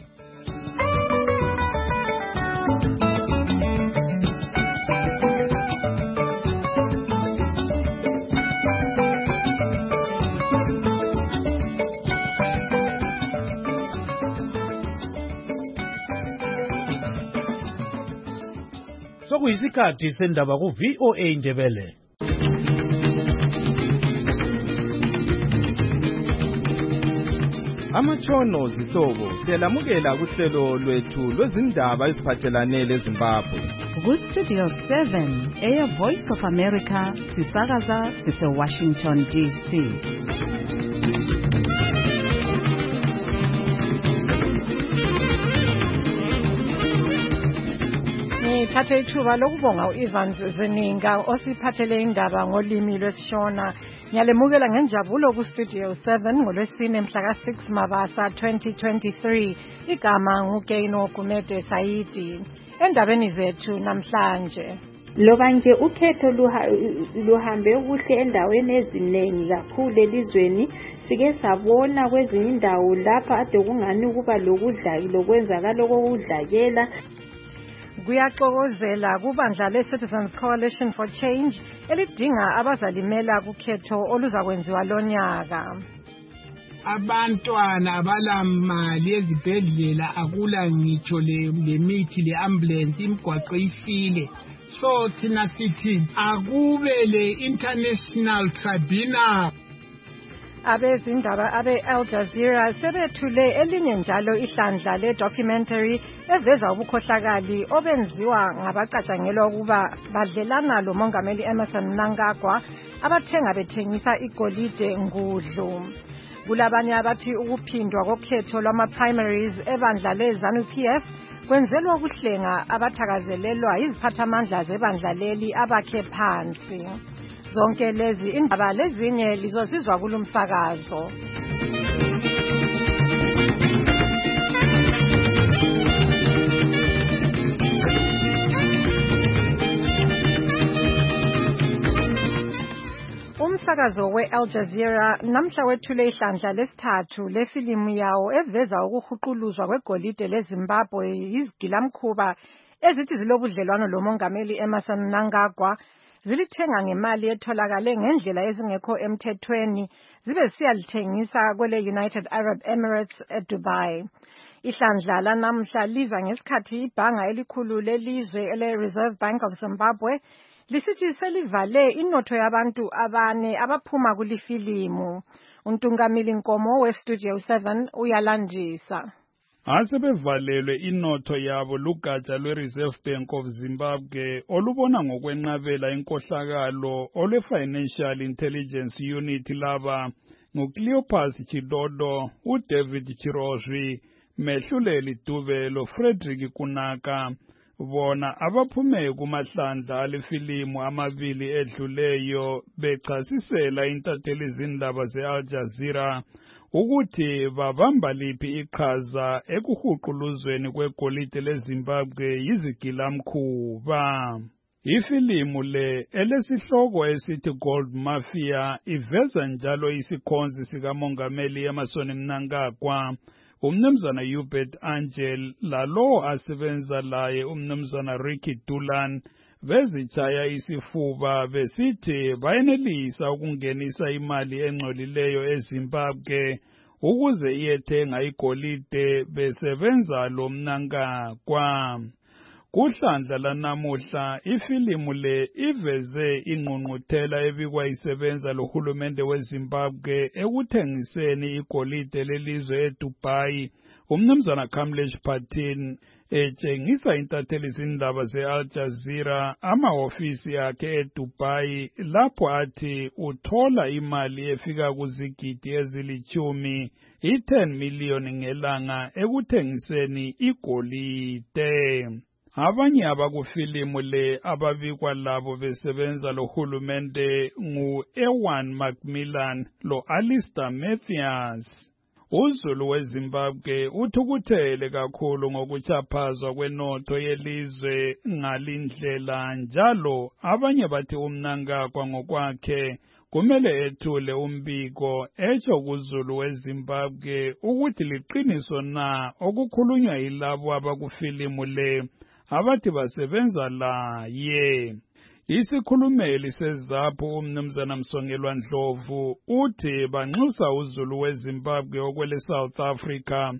sokuyisikhathi sendaba ku V O A Ndebele. Amatshono zihlobo siyalamukela kuhlelo lwethu lwezindaba eziphathelane leZimbabwe. Ku-Studio seven, Air Voice of America, sisakaza sise-Washington D C. Ngithathe ithuba lokubonga u-Evans Zeninga osiphathele indaba ngolimi lwesishona. Ngiyalemukela ngenjabulo ku-Studio seven ngolwesine mhla ka six Mabasa twenty twenty-three. Igama nguGaino Gumede Saidi. Endabeni zethu namhlanje. Loba nje ukhetho luhambe kuhle endaweni eziningi kakhulu elizweni, sike sabona kwezinye indawo lapha ade kungani kuba lokudlaki lokwenzakala kokudlakela. Kuyaxokozela kubandla le-Citizens Coalition for Change elidinga abazalimela kukhetho oluzakwenziwa lonyaka. Abantwana abalamali ezibhedlela akula ngitsho lemithi le-ambulance imigwaqo ifile. So thina sithi akube le-International Tribunal. Abezindaba abe-Al Jazeera sebethule elinye njalo ihlandla le-documentary eveza ubukhohlakali obenziwa ngabacatshangelwa ukuba badlelana lo Mongameli Emmerson Mnangagwa abathenga bethengisa igolide ngudlu. Kulabanye abathi ukuphindwa kokhetho lwama-primaries ebandla le-ZANU P F kwenzelwa ukuhlenga abathakazelelwa iziphathamandla zebandla leli abakhe phansi. Zonke lezi indaba lezinye lizosizwa kulumsakazo. Umsakazo we-Al Jazeera namhla wethule ihlandla lesithathu lefilimu yawo eveza ukuhuquluzwa kwegolide leZimbabwe yizigilamkhuba ezithi zilobudlelwano loMongameli Emmerson Mnangagwa. Zilithenga ngemali etholakale ngendlela ezingekho emthethweni zibe siyalithengisa kwele United Arab Emirates eDubai. Ihlandla lanamhla liza ngesikhathi ibhanga elikhulu lelizwe ele-Reserve Bank of Zimbabwe lisithi selivale inotho yabantu abane abaphuma kulifilimu. Untungamili Nkomo we-Studio seven uyalandisa. Asebevalelwe inotho yabo lugatsha lwe-Reserve Bank of Zimbabwe olubona ngokwenqabela inkohlakalo olwe-Financial Intelligence Unit laba nguCleopas Chidodo, uDavid Chirozwi, Mehluleli Dube, Frederick Kunaka. Bona abaphume kumahlandla alefilimu amabili edluleyo bechasisela intatheli zindaba ze-Al Jazeera ukuthi babamba liphi iqhaza ekuhuquluzweni kwegolide leZimbabwe yizigilamkhuba. Ifilimu le elesihloko esithi Gold Mafia iveza njalo isikhonzi sikaMongameli Emmerson Mnangagwa, umnumzana Hubert Angel lalo asebenza laye umnumzana Ricky Dulan bezitshaya isifuba besithi bayenelisa ukungenisa imali engcolileyo eZimbabwe ukuze iyethenga igolide besebenza lo Mnangagwa. Kuhlandla lanamuhla ifilimu le iveze ingqungquthela ebikwa isebenza lohulumende weZimbabwe ekuthengiseni igolide lelizwe eDubai. Umnumzana Kamlesh Patil etshengisa intatheli zindaba ze-Al Jazeera amahofisi akhe eDubai lapho athi uthola imali efika kuzigidi ezilithumi i-ten million ngelanga ekuthengiseni igolide. Abanye abakufilimu le ababikwa labo besebenza lohulumende ngu-Ewan Macmillan lo-Alistair Matthews. Uzulu weZimbabwe uthukuthele kakhulu ngokuchaphazwa kwenotho yelizwe ngalindlela njalo abanye bathi uMnangagwa ngokwakhe kumele ethule umbiko etsho kuzulu weZimbabwe ukuthi liqiniso na okukhulunywa yilabo abakufilimu le abathi basebenza laye. Isikhulumeli seZAPU umnumzana Msongelwa Ndlovu uthi banxusa uzulu weZimbabwe okwele South Africa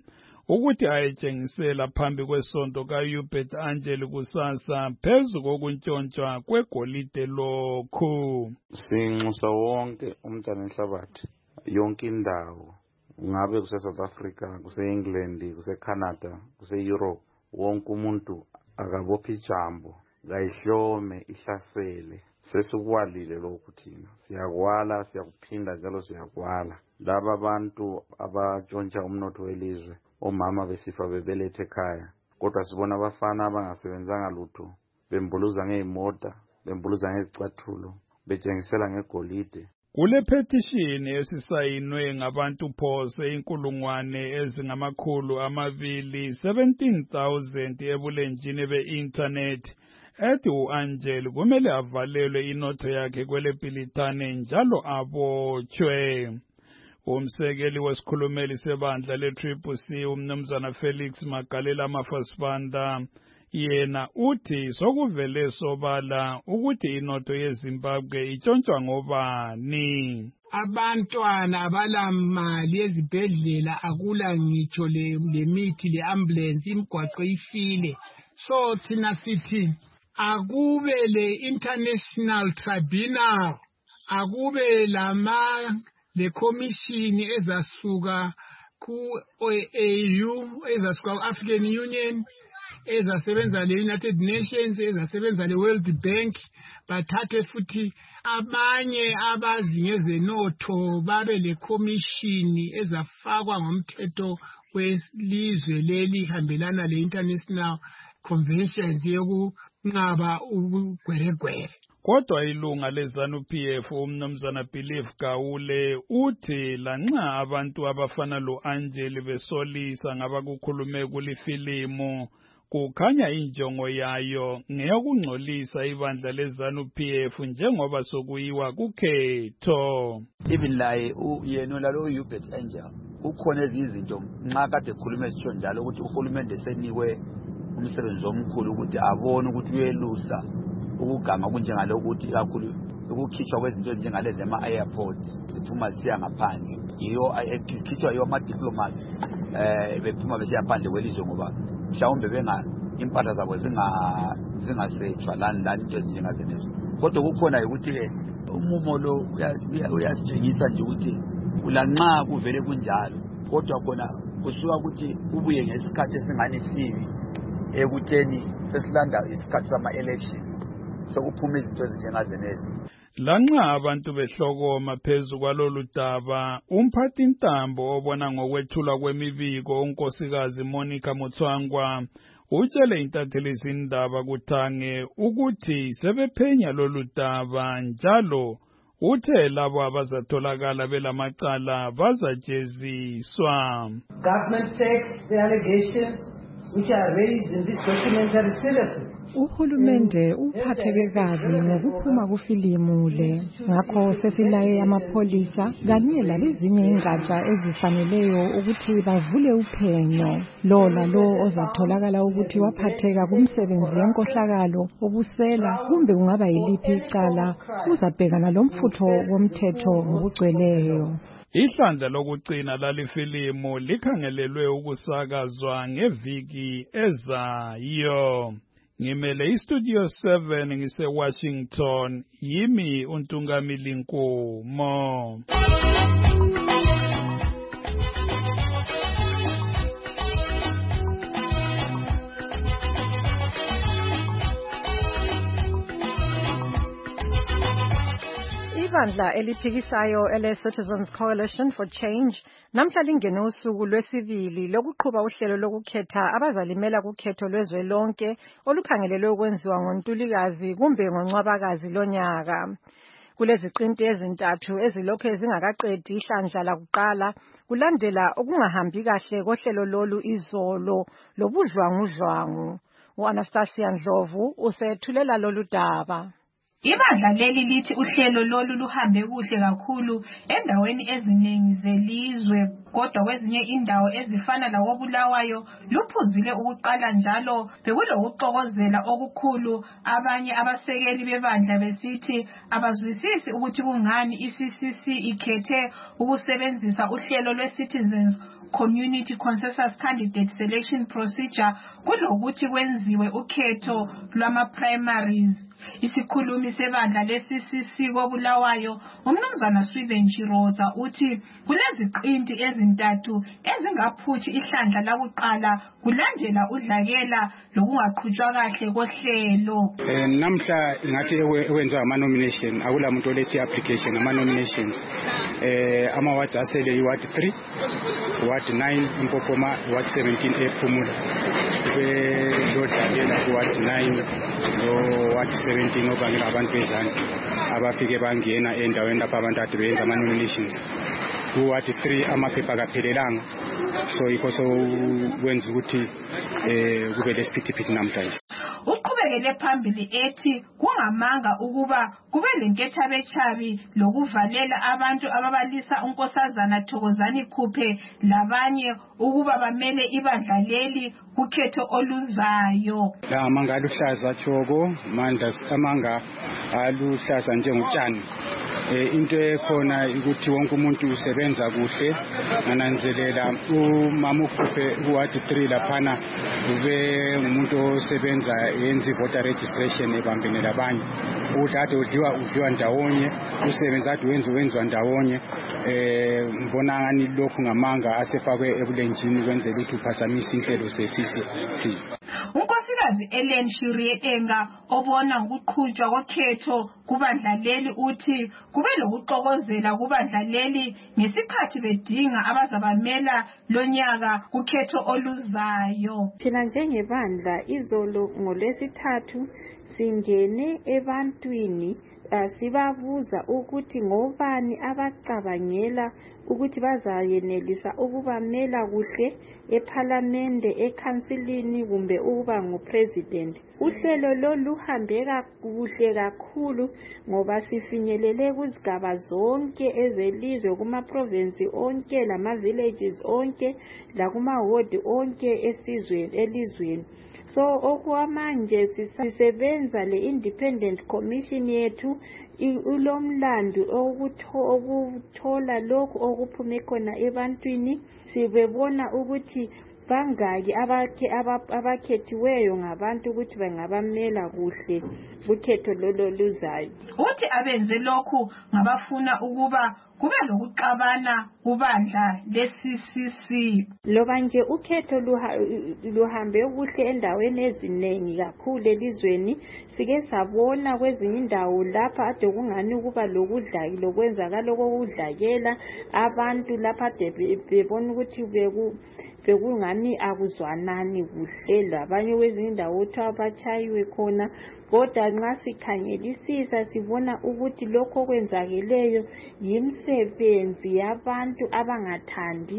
ukuthi ayetshengisela phambi kwesonto kaHubert Angel kusasa phezu kokuntshontshwa kwegolide lokhu. Sinxusa wonke umntana enhlabathi yonke indawo, ngabe kuse South Africa, kuse England, kuse Canada, kuse Europe, wonke umuntu akabopha ijambo kayihlome ihlasele. Sesikwalile lokhu thina, siyakwala, siyakuphinda njalo siyakwala. Laba abantu abatshontsha umnotho welizwe, omama besifa bebelethe ekhaya, kodwa sibona abafana abangasebenzanga lutho bembuluza ngeimota, bembuluza ngezicathulo, betshengisela ngegolide. Kule petition esisayinwe ngabantu phose inkulungwane ezingamakhulu amabili seventeen thousand ebulenjini be-internet, ethi u-Angel kumele avalelwe inotho yakhe kwele bhilithane njalo abotshwe. Umsekeli wesikhulumeli sebandla le-Triple C umnumzana Felix Magalela Mafasibanda yena uthi sokuvele sobala ukuthi inotho yeZimbabwe itshontshwa ngobani. Abantwana abalamali ezibhedlela akula ngitsho lemithi le-ambulance imigwaqo ifile. So thina sithi akube le-International Tribunal, akube lama le commission ezasuka ku-A U, ezasuka ku-African Union, ezasebenza le-United Nations, ezasebenza le-World Bank, bathathe futhi abanye abazi ngezenotho babe le commission ezafakwa ngomthetho welizwe leli hambelana le-International Conventions yokunqaba ubugweregwere. Kodwa ilunga leZANU-P F umnumzana Believe Gawule uthi lanxa abantu abafana lo-Angel besolisa ngabakukhulume kulifilimu, kukhanya injongo yayo ngeyokungcolisa ibandla leZANU-P F njengoba sokuyiwa kukhetho. Even laye yena lalo Hubert Angel ukhona izinto nxa kade ekhulume sisho njalo ukuthi uhulumende senikwe umsebenzi omkhulu ukuthi abone ukuthi uyelusa ukuganga kunjengalo ukuthi kakhulu ukukhishwa kwezinto njengalezi ema-airports ziphuma zisiya ngaphandle, iyo ikhishwa yiwo ama-diplomats eh bephuma besiya phandle kwelizwe ngoba mhlawumbe benga impahla zabo zingasetshwa lani lani into ezinjengazenezo. Kodwa kukhona ukuthi umumo lo uyasitshengisa nje ukuthi ulanxa kuvele kunjalo, kodwa khona kusuka ukuthi ubuye ngesikhathi esingani sibi ekutheni sesilanda isikhathi sama-elections sokuphuma izinto ezinjengazenezi. Lanxa abantu behlokoma phezu kwalolu daba, umphathintambo obona ngokwethulwa kwemibiko unkosikazi Monica Mutswangwa utshele intatheli zindaba kuthange ukuthi sebephenya lolu daba njalo uthe labo abazatholakala belamacala bazajeziswa. Government takes the allegations which are raised in this documentary seriously. Uhulumende uphatheke kabi ngokuphuma kufilimu le, ngakho sesilaye amapholisa kanye lalezinye ingatsha ezifaneleyo ukuthi bavule uphenyo. Lola lo ozatholakala ukuthi waphatheka kumsebenzi yenkohlakalo, obusela kumbe kungaba yiliphi icala, uzabhekana lomfutho womthetho ngokugcweleyo. Ihlandla lokugcina lalifilimu likhangelelwe ukusakazwa ngeviki ezayo. Ngimele iStudio seven ngise Washington, yimi uNtungamili Nkomo. Ibandla eliphikisayo ele Citizens Coalition for Change namhla lingene usuku lwesibili lokuqhuba uhlelo lokukhetha abazalimela kukhetho lwezwelonke olukhangelelwe ukwenziwa ngoNtulikazi kumbe ngoNcwabakazi lonyaka. Kuleziqinti ezintathu ezilokhu ezingakaqedi ihlandla lakuqala kulandela okungahambi kahle kohlelo lolu izolo lobudlwangudlwangu. U-Anastasia Ndlovu usethulela lolu daba. Ibandla leli lithi uhlelo lolu luhambe kuhle kakhulu endaweni eziningi zelizwe kodwa kwezinye indawo ezifana lakoBulawayo luphuzile ukuqala njalo bekulokuxokozela okukhulu. Abanye abasekeli bebandla besithi abazwisisi ukuthi kungani i-C C C ikhethe ukusebenzisa uhlelo lwe-Citizens Community Consensus Candidate Selection Procedure kulokuthi kwenziwe ukhetho lwama-primaries. Isikhulumi sebandla le-C C C koBulawayo uMnumzana Swithen Chiroza uthi kuleziqinti ezintathu ezingaphuthi ihlandla lakuqala kulandela udlakela lokungaqhutshwa kahle kohlelo. Eh namhla ngathi ekwenza ama nomination akula muntu olethe application ama nominations. Eh ama wards asele iward three, ward nine eMpopoma, ward seventeen ePhumula. Ke lodlakela ward nine lo ward seventeen obangela abantu bezana abafike bangena endaweni lapha abantu ade benza ama nominations. Ku ward three amaphepha kaphelelanga, so yikho so kwenza ukuthi eh kube lesiphithiphithi namhlanje. Uqhubekele phambili ethi kungamanga ukuba kube lenkethabechabi lokuvalela abantu ababalisa unkosazana Thokozani Khuphe labanye ukuba bamele ibandla leli kukhetho oluzayo. La amanga aluhlaza tshoko, manda amanga aluhlaza njengotshani. Eh into ekhona ukuthi wonke umuntu usebenza kuhle, nananzelela umama uKhuphe kuward three laphana ube umuntu osebenza yenza voter registration ebambene labanye. Udade udliwa udliwa ndawonye, usebenza ade wenza wenziwa ndawonye. Eh ngibona ngani lokhu ngamanga asefakwe ebulenjini kwenzela ukuthi uphasamise inhlelo se-C C C. Unkosikazi Ellen Shirietenga obona ukuqhutshwa kokhetho kubandla leli uthi kube lokuxokozela kubandla leli ngesikhathi bedinga abazabamela lonyaka kukhetho oluzayo. Thina njengebandla izolo ngolwesithathu singene ebantwini sibabuza ukuthi ngobani abacabangela ukuthi bazayenelisa ukubamela kuhle eParliament, eCouncilini kumbe ukuba nguPresident. Uhlelo loluhambe kakuhle kakhulu ngoba sifinyelele kuzigaba zonke ezelizwe, kuma province onke lama villages onke lakuma ward onke esizweni elizweni. So okwamanje sisebenza le independent commission yethu ulomlando okuthola lokho okuphume khona ebantwini. Sibebona ukuthi bangaki abakhe abakhethiweyo ngabantu ukuthi bangabamela kuhle kukhetho lolo luzayo. Uthi abenze lokhu ngabafuna ukuba kube lokuqabana kubandla le-C C C. Loba nje ukhetho luhambe kuhle endaweni eziningi kakhulu elizweni, sike sabona kwezinye indawo lapha ade kungani kuba lokudlaki lokwenzakala kokudlakela abantu lapha ade bebona ukuthi beku bekungani akuzwanani kuhle labanye kwezinye indawo uthi abachayiwe khona. Kodwa nxa sikhangelisisa sibona ukuthi lokho kwenzakeleyo yimsebenzi yabantu abangathandi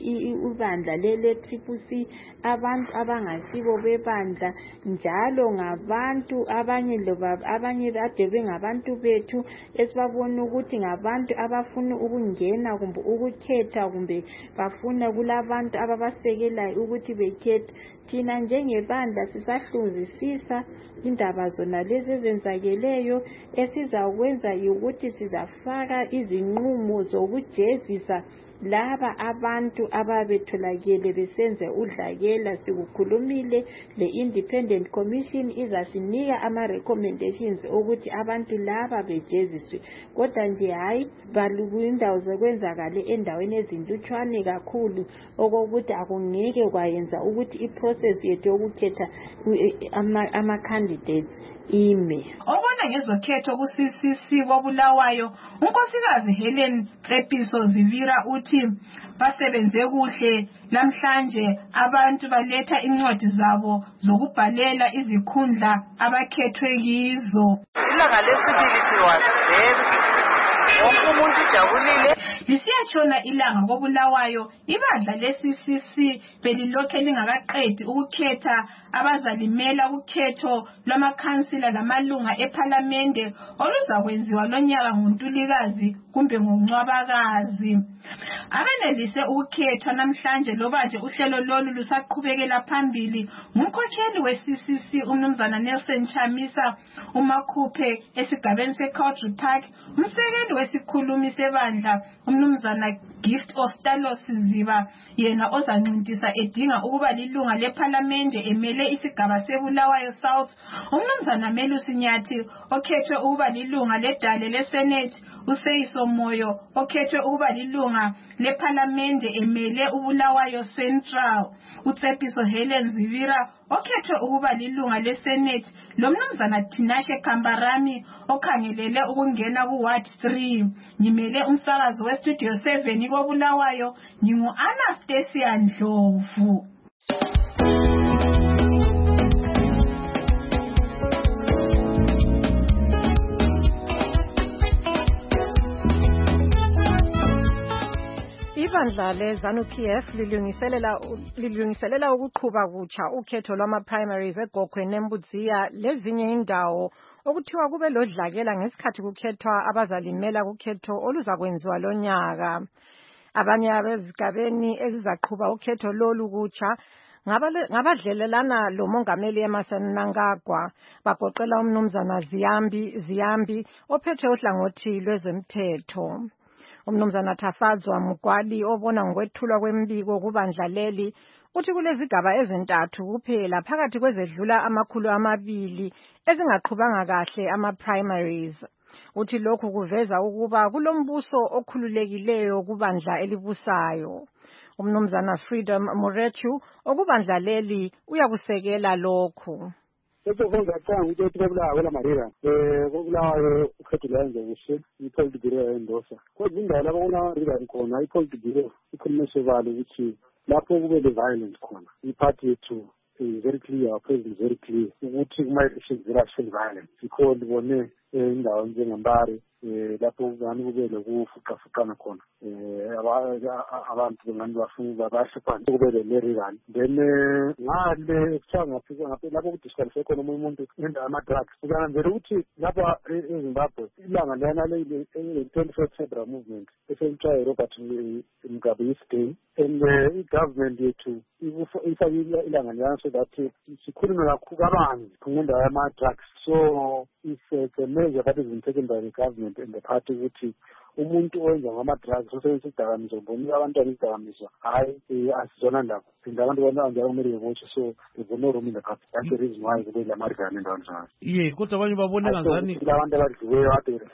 ibandla le-T P C, abantu abangasibo bebandla, njalo ngabantu abanye loba abanye ade bengabantu bethu esibabona ukuthi ngabantu abafuna ukungena kumbe ukukhetha kumbe bafuna kulabantu ababasekelayo ukuthi bekhethe. Thina njengebandla sisahluzisisa indaba zona lezi ezenzakeleyo, esizakwenza ukuthi sizafaka izinqumo zokujezisa laba abantu ababetholakele besenze udlakela. Sikukhulumile le independent commission izasinika ama recommendations ukuthi abantu laba bejeziswe, kodwa nje hayi balukuyindawo zokwenzakala endaweni ezintutshwane kakhulu okokuthi akungeke kwayenza ukuthi iprocess yethu yokukhetha ama, ama candidates ime. Obona ngezokhetho ku-C C C koBulawayo unkosikazi Helen Tsepiso Zivira uthi basebenze kuhle namhlanje, abantu baletha incwadi zabo zokubhalela izikhundla abakhethwe kizo. Ilanga lesibili siwazele wonke umuntu ujabulile. Lisiyatshona ilanga koBulawayo, ibandla le-C C C belilokhe lingakaqedi ukukhetha abazalimela kukhetho lwama-council sila lamalunga ephalamende oluzakwenziwa lonyaka ngoNtulikazi kumbe ngoNcwabakazi. Abenelise ukukhethwa namhlanje loba nje uhlelo lolu lusaqhubekela phambili ngumkhokheli we-C C C umnumzana Nelson Chamisa uMakhuphe esigabeni se-Caudry Park, umsekeli wesikhulumi sebandla umnumzana Gift Ostalos Ziba yena ozancintisa edinga ukuba lilunga lephalamende emele isigaba seBulawayo South, umnumzana Melusi Nyathi okhethwe ukuba lilunga ledale leSenate, uSeyiso Moyo okhethwe ukuba lilunga lephalamende emele uBulawayo Central, uTsepiso Helen Zivira okhethwe ukuba lilunga leSenate, lomnumzana Tinashe Kambarami okhangelele ukungena kuWard three. Ngimele umsakazo weStudio seven koBulawayo, ngingu Anastasia Ndlovu. Ibandla leZANU-P F lilungiselela lilungiselela ukuqhuba kutsha ukhetho lwama-primaries eGokhwe neMbudziya lezinye indawo okuthiwa kube lodlakela ngesikhathi kukhethwa abazalimela kukhetho oluzakwenziwa lonyaka. Abanye abezigabeni ezizaqhuba ukhetho lolu kutsha ngabadlelelana lomongameli Emmerson Mnangagwa, bagoqela umnumzana Ziyambi Ziyambi ophethe uhlangothi lwezomthetho. Umnumzana Thafazwa Mugwadi obona ngokwethulwa kwembiko kubandla leli uthi kulezigaba ezintathu kuphela phakathi kwezedlula amakhulu amabili ezingaqhubanga kahle ama-primaries. Uthi lokhu kuveza ukuba kulombuso okhululekileyo kubandla elibusayo. Umnumzana Freedom Murechu okubandla leli uyakusekela lokhu. Esto fue un yo tuve la la María eh la ukhetho lenze kuhle ipolitiki endosa kodwa indawo lapho kuna river khona ipolitiki ikhulume sebalo ukuthi lapho kube le violence khona iparty yethu is very clear, our president is very clear ukuthi kumele sivela violence because bone indawo njengambari lapho ngani kube lokufuqafuqana khona eh abantu ngani bafuna bahlupha kube le river then ngale kuthanga ngapha lapho kudiscuss khona umuntu indawo ama drugs kukanzela ukuthi lapha eZimbabwe ilanga lana le twenty-fourth February movement esentsha Robert Mugabe yesterday and the government yethu ifakile ilanga lana so that sikhulume kakhulu kabanzi ngendawo ama drugs. So it's a measure that has been taken by the government and the party ukuthi umuntu owenza ngama-drugs osebenzisa izidakamizwa mbonile abantwana izidakamizwa hayi asizona ndaba phinda abantu banjalo kumele bebotshwe so there's no room in the party. That's the reason why kube lamarigane endaweni zabo. Ye kodwa abanye babone ngazani abantu abadliweyo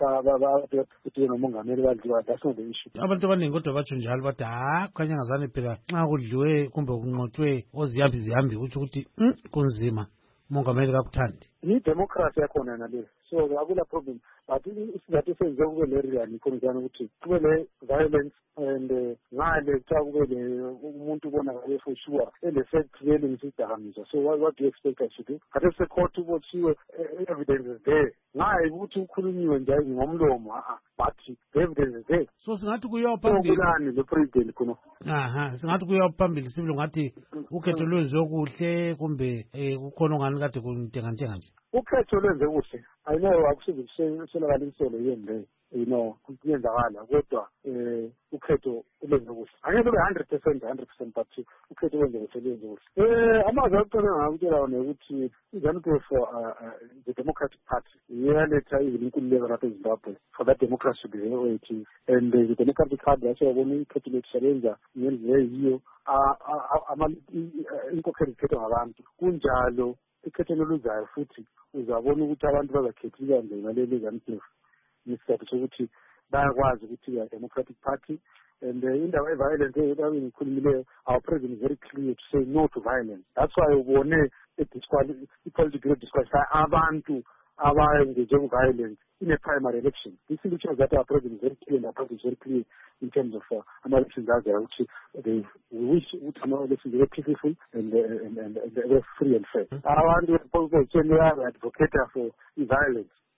ade ukuthi nomongameli badliwa, that's not the issue. Abantu abaningi kodwa batsho njalo bathi ha khanya ngazani phela nxa kudliwe kumbe kunqotshwe ozihambi zihambi ukuthi ukuthi kunzima mongameli kakuthandi. Ni democracy yakhona nale so akula problem but isizathi senze kube le real ikhonjana ukuthi kube le violence and ngale kuthiwa kube le umuntu ubona ngabe for sure and the fact really ngisidakamizwa. So what, what do you expect us to do? Kade se court ubotshiwe evidence is there ngaye ukuthi ukhulunyiwe nje ngomlomo but the evidence is there. So singathi kuyiwa phambili kulani le president kuno. Aha singathi kuyiwa phambili sibilo ngathi ukhetho lwenziwe kuhle kumbe kukhona ngani kade kuntenga ntenga nje. Ukhetho lwenze kuhle I know akusizi kuselakala insolo yende you know kuyenzakala kodwa eh ukhetho ulenze kuhle angeke kube one hundred percent one hundred percent but ukhetho wenze kuhle lenze kuhle. Eh amazwi aqala ngakutshela wona ukuthi iZANU-P F for the Democratic Party iyaletha izinkululeko lapha eZimbabwe for that democracy to be where it is and the Democratic Party yasho yabona ikhetho lesebenza ngendlela eyiyo ama inkokheli zikhethwa ngabantu kunjalo ikhetho oluzayo futhi uzabona ukuthi abantu bazakhethika nje ngaleli iZANU-P F ngesikhathi sokuthi bayakwazi ukuthi ya Democratic Party and indawo eviolence eyodwa ngikhulumileyo our president is very clear to say no to violence. That's why ubone i-political disqualify abantu abayengeje violence in a primary election. This indicates that our president is very clear and our president is very clear in terms of uh, elections as there, which they we wish our elections were peaceful and, uh, and, and, and they were free and fair. I want to advocate for violence.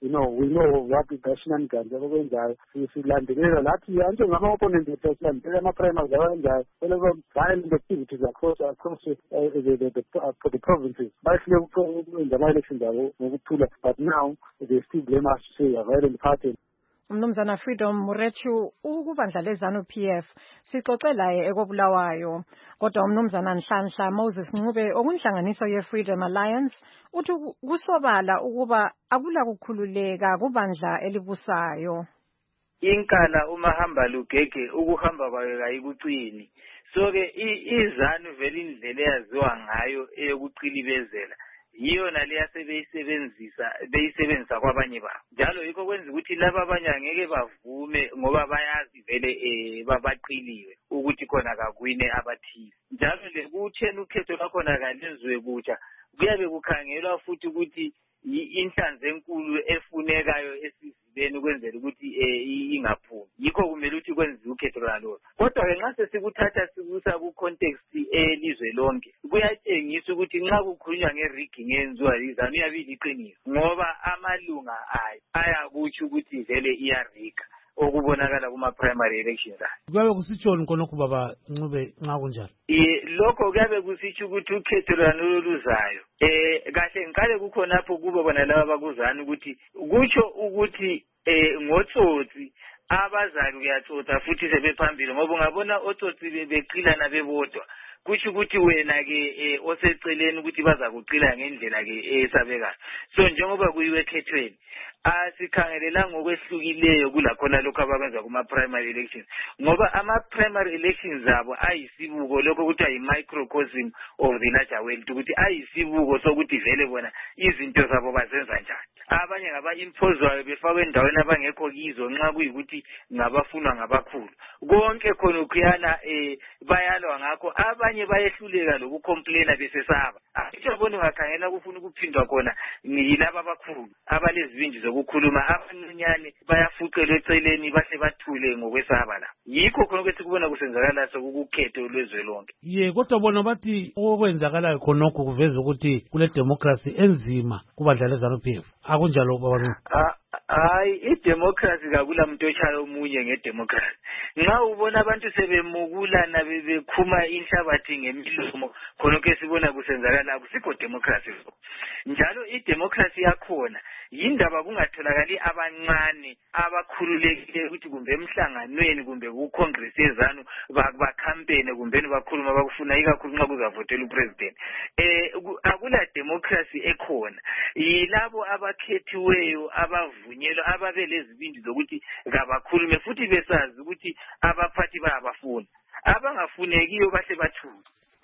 you know, we know what i-National Ganja bakwenzayo silandelela lathi anje ngama-opponent bethu silandelela ama-primaries abawenzayo whenever violent activities across across uh, the, the, the, uh, the provinces bahlule ukwenza ama-elections abo ngokuthula, but now they still blame us to say a violent party. Umnumzana Freedom Murechu ukubandla lezanu P F sixoxe laye ekobulawayo, kodwa umnumzana Nhlanhla Moses Ncube okunhlanganiso ye-Freedom Alliance uthi kusobala ukuba akula kukhululeka kubandla elibusayo. Inkala uma hamba lugege ukuhamba kwayo kayikucini, so ke izanu vele indlela eyaziwa ngayo eyokuqilibezela yiyo naleya sebeyisebenzisa beyisebenzisa kwabanye babo, njalo yikho kwenza ukuthi laba abanye angeke bavume ngoba bayazi vele eh babaqiliwe ukuthi khona kakwine abathile, njalo lekutheni ukhetho lwakhona kalenzwe kutsha kuyabe kukhangelwa futhi ukuthi inhlanzi enkulu efunekayo esizibeni ukwenzela ukuthi eh ingaphumi, yikho kumele ukuthi kwenziwe ukhetho lalo. Kodwa ke nxa sesikuthatha sikusa ku context elizwe lonke kuyatshengisa ukuthi nxa kukhulunywa nge-rigging eyenziwa yizanu iyabili iqiniso, ngoba amalunga ayo ayakutsho ukuthi vele iyariga okubonakala kuma-primary elections ayo. Kuyabe kusitshoni khonokho baba Ncube nxa kunjalo? Eh lokho kuyabe kusitsho ukuthi ukhetho lwalo luzayo eh kahle ngiqale kukhonapho kube bona laba bakuzana ukuthi kutsho ukuthi eh ngotsotsi abazali kuyatsotsa futhi sebephambili, ngoba ungabona otsotsi beqilana bebodwa kutsho ukuthi wena ke oseceleni ukuthi baza kuqila ngendlela ke esabekayo. So njengoba kuyiwe ekhethweni asikhangelela ngokwehlukileyo kulakhona lokho abakwenza kuma primary elections, ngoba ama primary elections zabo ayisibuko lokho kuthiwa yi-microcosm of the larger world, ukuthi ayisibuko sokuthi vele bona izinto zabo bazenza njani. Abanye ngaba-imposwayo befakwe endaweni abangekho kizo nxa kuyikuthi ngabafunwa ngabakhulu, konke khona ukhuyana um bayalwa ngakho, abanye bayehluleka lokucomplaina besesaba. Itsho bona ungakhangela kufuna ukuphindwa khona yilaba abakhulu abalezibindi zokukhuluma, abancinyane bayafuqelwa eceleni bahle bathule ngokwesaba la. Yikho khona ukuthi kubona kusenzakala sokukhetho lwezwe lonke. Ye kodwa bona bathi okwenzakalayo khonokho kuveza ukuthi kule democracy enzima kubandla lezanu P F. Akunjalo baba? Hayi, idemocracy kakula muntu ochayo omunye ngedemocracy. Nxa ubona abantu sebemukulana bekhuma inhlabathi ngemilomo khonokho esibona kusenzakala akusikho democracy. Njalo idemocracy yakhona yindaba kungatholakali abancane abakhululekile ukuthi kumbe emhlanganweni kumbe ku Congress yezanu ba campaign kumbe bakhuluma bakufuna ikakhulu nxa kuzavotela upresident. Eh akula democracy ekhona. Yilabo abakhethiweyo abavunyelwa ababelezibindi zokuthi kabakhulume futhi besazi ukuthi abaphathi bayabafuna, abangafunekiyo bahle bathule.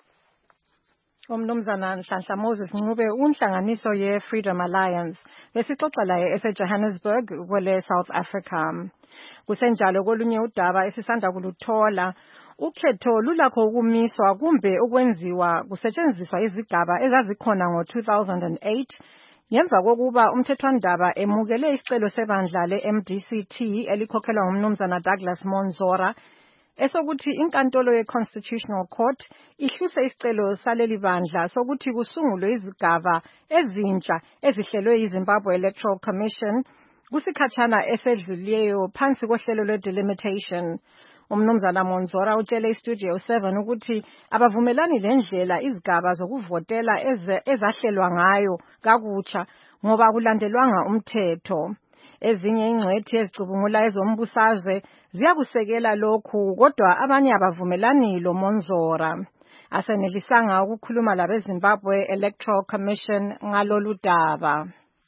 Umnumzana Nhlanhla Moses Ncube unhlanganiso ye-Freedom Alliance besixoxa laye ese-Johannesburg kwele South Africa. Kusenjalo kolunye udaba esisanda kuluthola, ukhetho lulakho ukumiswa kumbe ukwenziwa kusetshenziswa izigaba ezazikhona ngo two thousand eight ngemva kokuba umthethwandaba emukele isicelo sebandla le-M D C T elikhokhelwa ngumnumzana Douglas Monzora esokuthi inkantolo ye-Constitutional Court ihluse isicelo saleli bandla sokuthi kusungulwe izigaba ezintsha ezihlelwe yiZimbabwe Electoral Commission kusikhatshana esedlulileyo phansi kohlelo lwe-delimitation. Umnumzana Monzora utshele iStudio seven ukuthi abavumelani lendlela izigaba zokuvotela ezahlelwa ngayo kakutsha ngoba kulandelwanga umthetho. Ezinye ingcwethi ezicubungula ezombusazwe ziyakusekela lokhu, kodwa abanye abavumelani lo Monzora. Asenelisanga ukukhuluma labeZimbabwe Electoral Commission ngalolu daba.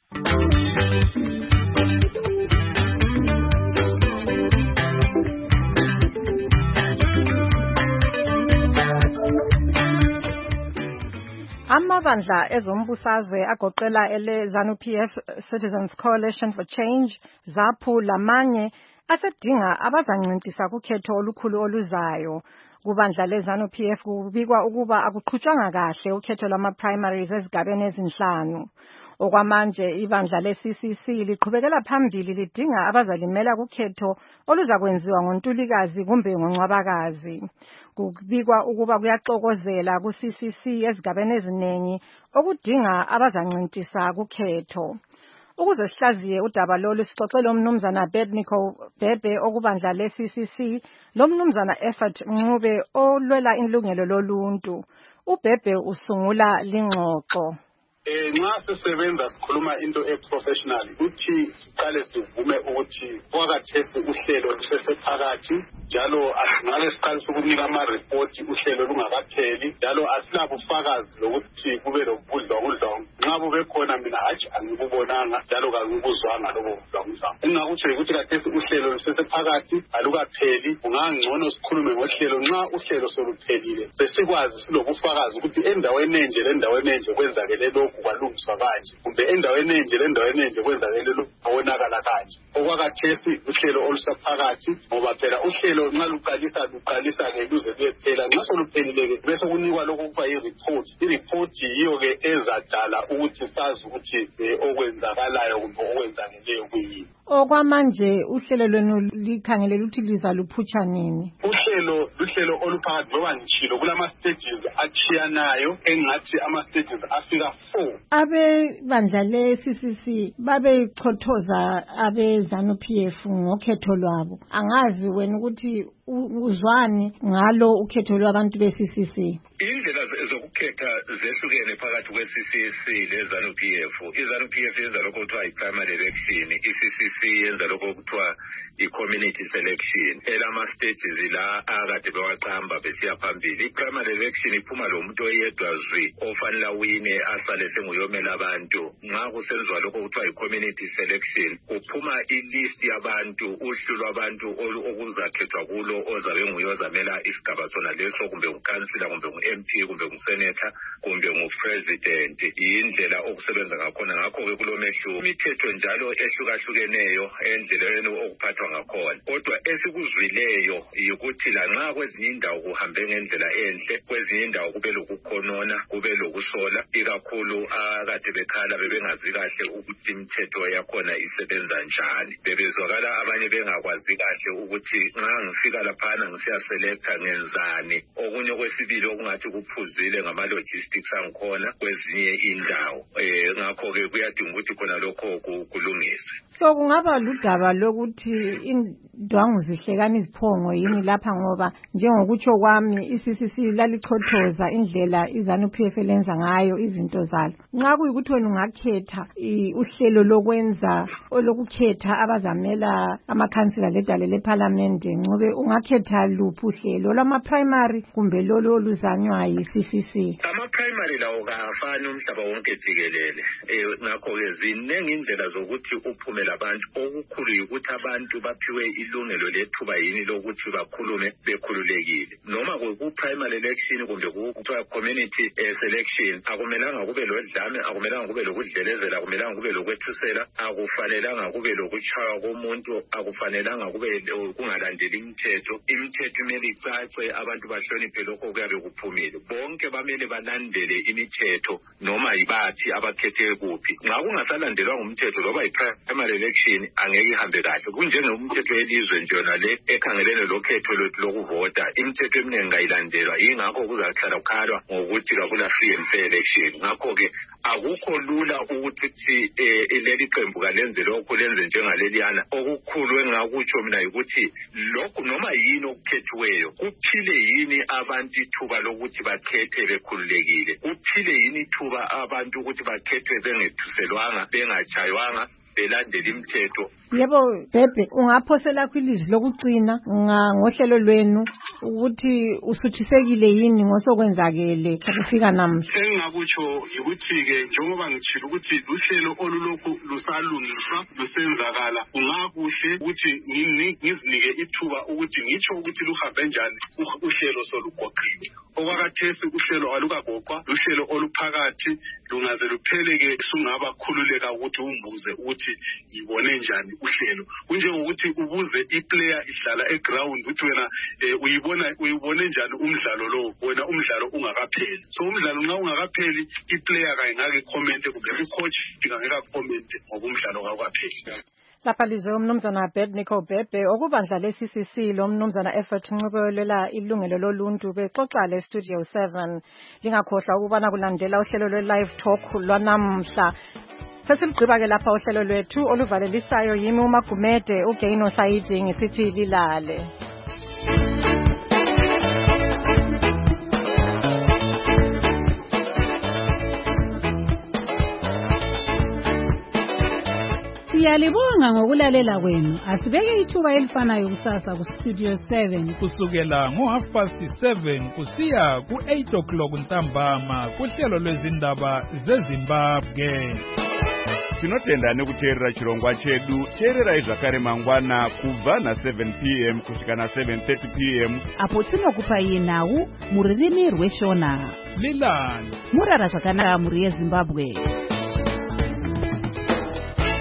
Amabandla ezombusazwe agoqela ele ZANU P F, Citizens Coalition for Change, ZAPU lamanye asedinga abazancintiswa kukhetho olukhulu oluzayo. Kubandla le ZANU P F kubikwa ukuba akuqhutshwanga kahle ukhetho lwama-primaries ezigabeni ezinhlanu. Okwamanje ibandla le-C C C liqhubekela phambili lidinga abazalimela kukhetho oluzakwenziwa ngoNtulikazi kumbe ngoNcwabakazi. Kubikwa ukuba kuyaxokozela ku-C C C ezigabeni eziningi okudinga abazancintisa kukhetho. Ukuze sihlaziye udaba lolu sixoxele umnumzana Bednico Bhebhe okubandla le-C C C, lo mnumzana Effort Ncube olwela ilungelo loluntu. uBhebhe usungula lingxoxo. Eh nxa sisebenza sikhuluma into e-professional ukuthi siqale sivume ukuthi kwakathesi uhlelo lusesephakathi njalo asingale siqalise ukunika ama-report uhlelo lungakapheli njalo asilabufakazi lokuthi kube lobudlwangudlwangu. Nxa bube khona mina hatshi angikubonanga njalo kangikuzwanga lobo budlwangudlwangu. Engingakutsho yikuthi kathesi uhlelo lusesephakathi alukapheli, kungangcono sikhulume ngohlelo. Nxa uhlelo soluphelile besikwazi silobufakazi ukuthi endaweni enje lendaweni enje kwenzakele lokhu kwalungiswa kanje, kumbe endaweni enje lendaweni enje kwenzakele lokhu kwabonakala kanje. Okwakathesi uhlelo olusaphakathi ngoba phela uhlelo nxa luqalisa luqalisa-ke luze luyephela. Nxa soluphelile-ke bese kunikwa lokhu okuba yi-report. I-report yiyo-ke ezadala ukuthi sazi ukuthi okwenzakalayo kumbe okwenzakeleyo kuyini. Okwamanje uhlelo lwenu likhangelele ukuthi liza luphutsha nini? Uhlelo luhlelo oluphakathi ngoba ngitshilo kulama-stages achiyanayo engathi ama-stages afika four. Abebandla le-C C C babechothoza abe-ZANU-P F ngokhetho lwabo. Angazi wena ukuthi uzwani ngalo ukhetho lwabantu be-C C C? Indlela zokukhetha zehlukene phakathi kwe-C C C le-ZANU-P F. I-ZANU-P F yenza lokho kuthiwa i-primary election, i-C C C yenza lokho kuthiwa i-community selection. Elama-stages la akade bewaqamba besiya phambili. I-primary election iphuma lo muntu oyedwa zwi ofanele wine asale senguyomela abantu. Nxa kusenziwa lokho kuthiwa i-community selection kuphuma ilist yabantu, uhlu lwabantu okuzakhethwa kulo ozabe nguyozamela isigaba sona leso, kumbe ukansila kumbe u-M P kumbe usenator kumbe ngu-president. Indlela okusebenza ngakhona. Ngakho-ke kulomehluko imithetho njalo ehlukahlukeneyo endleleni okuphathwa ngakhona. Kodwa esikuzwileyo yikuthi lanxa kwezinye indawo kuhambe ngendlela enhle, kwezinye indawo kube lokukhonona, kube lokusola, ikakhulu akade bekhala bebengazi kahle ukuthi imithetho yakhona isebenza njani. Bebezwakala abanye bengakwazi kahle ukuthi nxa ngifika laphana ngisiyaselecta ngenzani. Okunye kwesibili okungathi kuphuzile ngama-logistics angikhona kwezinye indawo. Eh ngakho-ke kuyadinga ukuthi khona lokho kulungiswe. So kungaba ludaba lokuthi indwangu zihlekana iziphongo yini lapha, ngoba njengokutsho kwami i-C C C lalichothoza indlela i-ZANU-P F lenza ngayo izinto zalo. Nxa kuyikuthi wena ungakhetha uhlelo lokwenza olokukhetha abazamela amakhansila ledale lephalamende, Ncube ungakhetha luphi uhlelo lwama-primary kumbe lolo oluzanywa yi-C C C? Ama-primary lawo kafani umhlaba wonke jikelele. Eh ngakho-ke ziningi indlela zokuthi uphumela abantu. Okukhulu yikuthi abantu baphiwe ilungelo lethuba yini lokuthi bakhulume bekhululekile. Noma ku-primary election kumbe kuthiwa community selection, akumelanga kube lodlame, akumelanga kube lokudlelezela, akumelanga kube lokwethusela, akufanelanga kube lokutshaywa komuntu, akufanelanga kube kungalandeli imithetho. Imithetho imele icace, abantu bahloniphe lokho kuyabe kuphumile. Bonke bamele balandele imithetho noma yibathi abakhethe kuphi. Nxa kungasalandelwa ngumthetho loba i-primary election angeke ihambe kahle. Kunjengemithetho yelizwe nje yona le ekhangelene lokhetho lokuvota, imithetho eminingi ngayilandelwa. Yingakho kuzahlala kukhalwa ngokuthi kakula free and fair election. Ngakho-ke akukho lula ukuthi leli qembu kalenze lokho lenze njengaleliyana. Okukhulu engakutsho mina yikuthi lokhu noma yini okukhethiweyo kuphile yini abantu ithuba lokuthi bakhethe bekhululekile, kuphile yini ithuba abantu ukuthi bakhethe bengethuselwanga, bengachaywanga, belandela imithetho. Yebo Bhebhe, ungaphosela kwilizwi lokugcina ngohlelo lwenu ukuthi usuthisekile yini ngosokwenzakele kufika namhla? Engakutsho yikuthi-ke njengoba ngitshilo ukuthi luhlelo olulokhu lusalungiswa lusenzakala, kungakuhle ukuthi ngizinike ithuba ukuthi ngitsho ukuthi luhambe njani uhlelo solugoqiwe. Okwakathesi uhlelo alukagoqwa, luhlelo oluphakathi, lungaze lupheleke sungabakhululeka ukuthi umbuze ukuthi ngibone njani uhlelo. Kunjengokuthi ubuze iplayer idlala eground ukuthi wena uyibona uyibone njani umdlalo lo, wena umdlalo ungakapheli. So umdlalo nxa ungakapheli iplayer kayingake comment kumbe icoach ingeke comment ngoba umdlalo awukapheli. Lapha lizwe umnumzana Bednico Bhebhe okubandla le-C C C lo mnumzana Effort Ncube olwela ilungelo loluntu bexoxa le Studio seven. Lingakhohlwa ukubana kulandela uhlelo lwe-live talk lwanamhla Sesilugqiba-ke lapha uhlelo lwethu oluvalelisayo yimi uMagumede uGaino Saidi ngisithi lilale. Siyalibonga ngokulalela kwenu. Asibeke ithuba elifanayo kusasa ku Studio seven kusukela ngo half past seven kusiya ku eight o'clock ntambama kuhlelo lwezindaba zeZimbabwe. Tinotenda nekuteerera chirongwa chedu. Teererai zvakare mangwana kubva na seven p m kusvika na seven thirty p m apo tinokupai nhau muririmi rweshona. Lilani murara zvakanaka muri yeZimbabwe.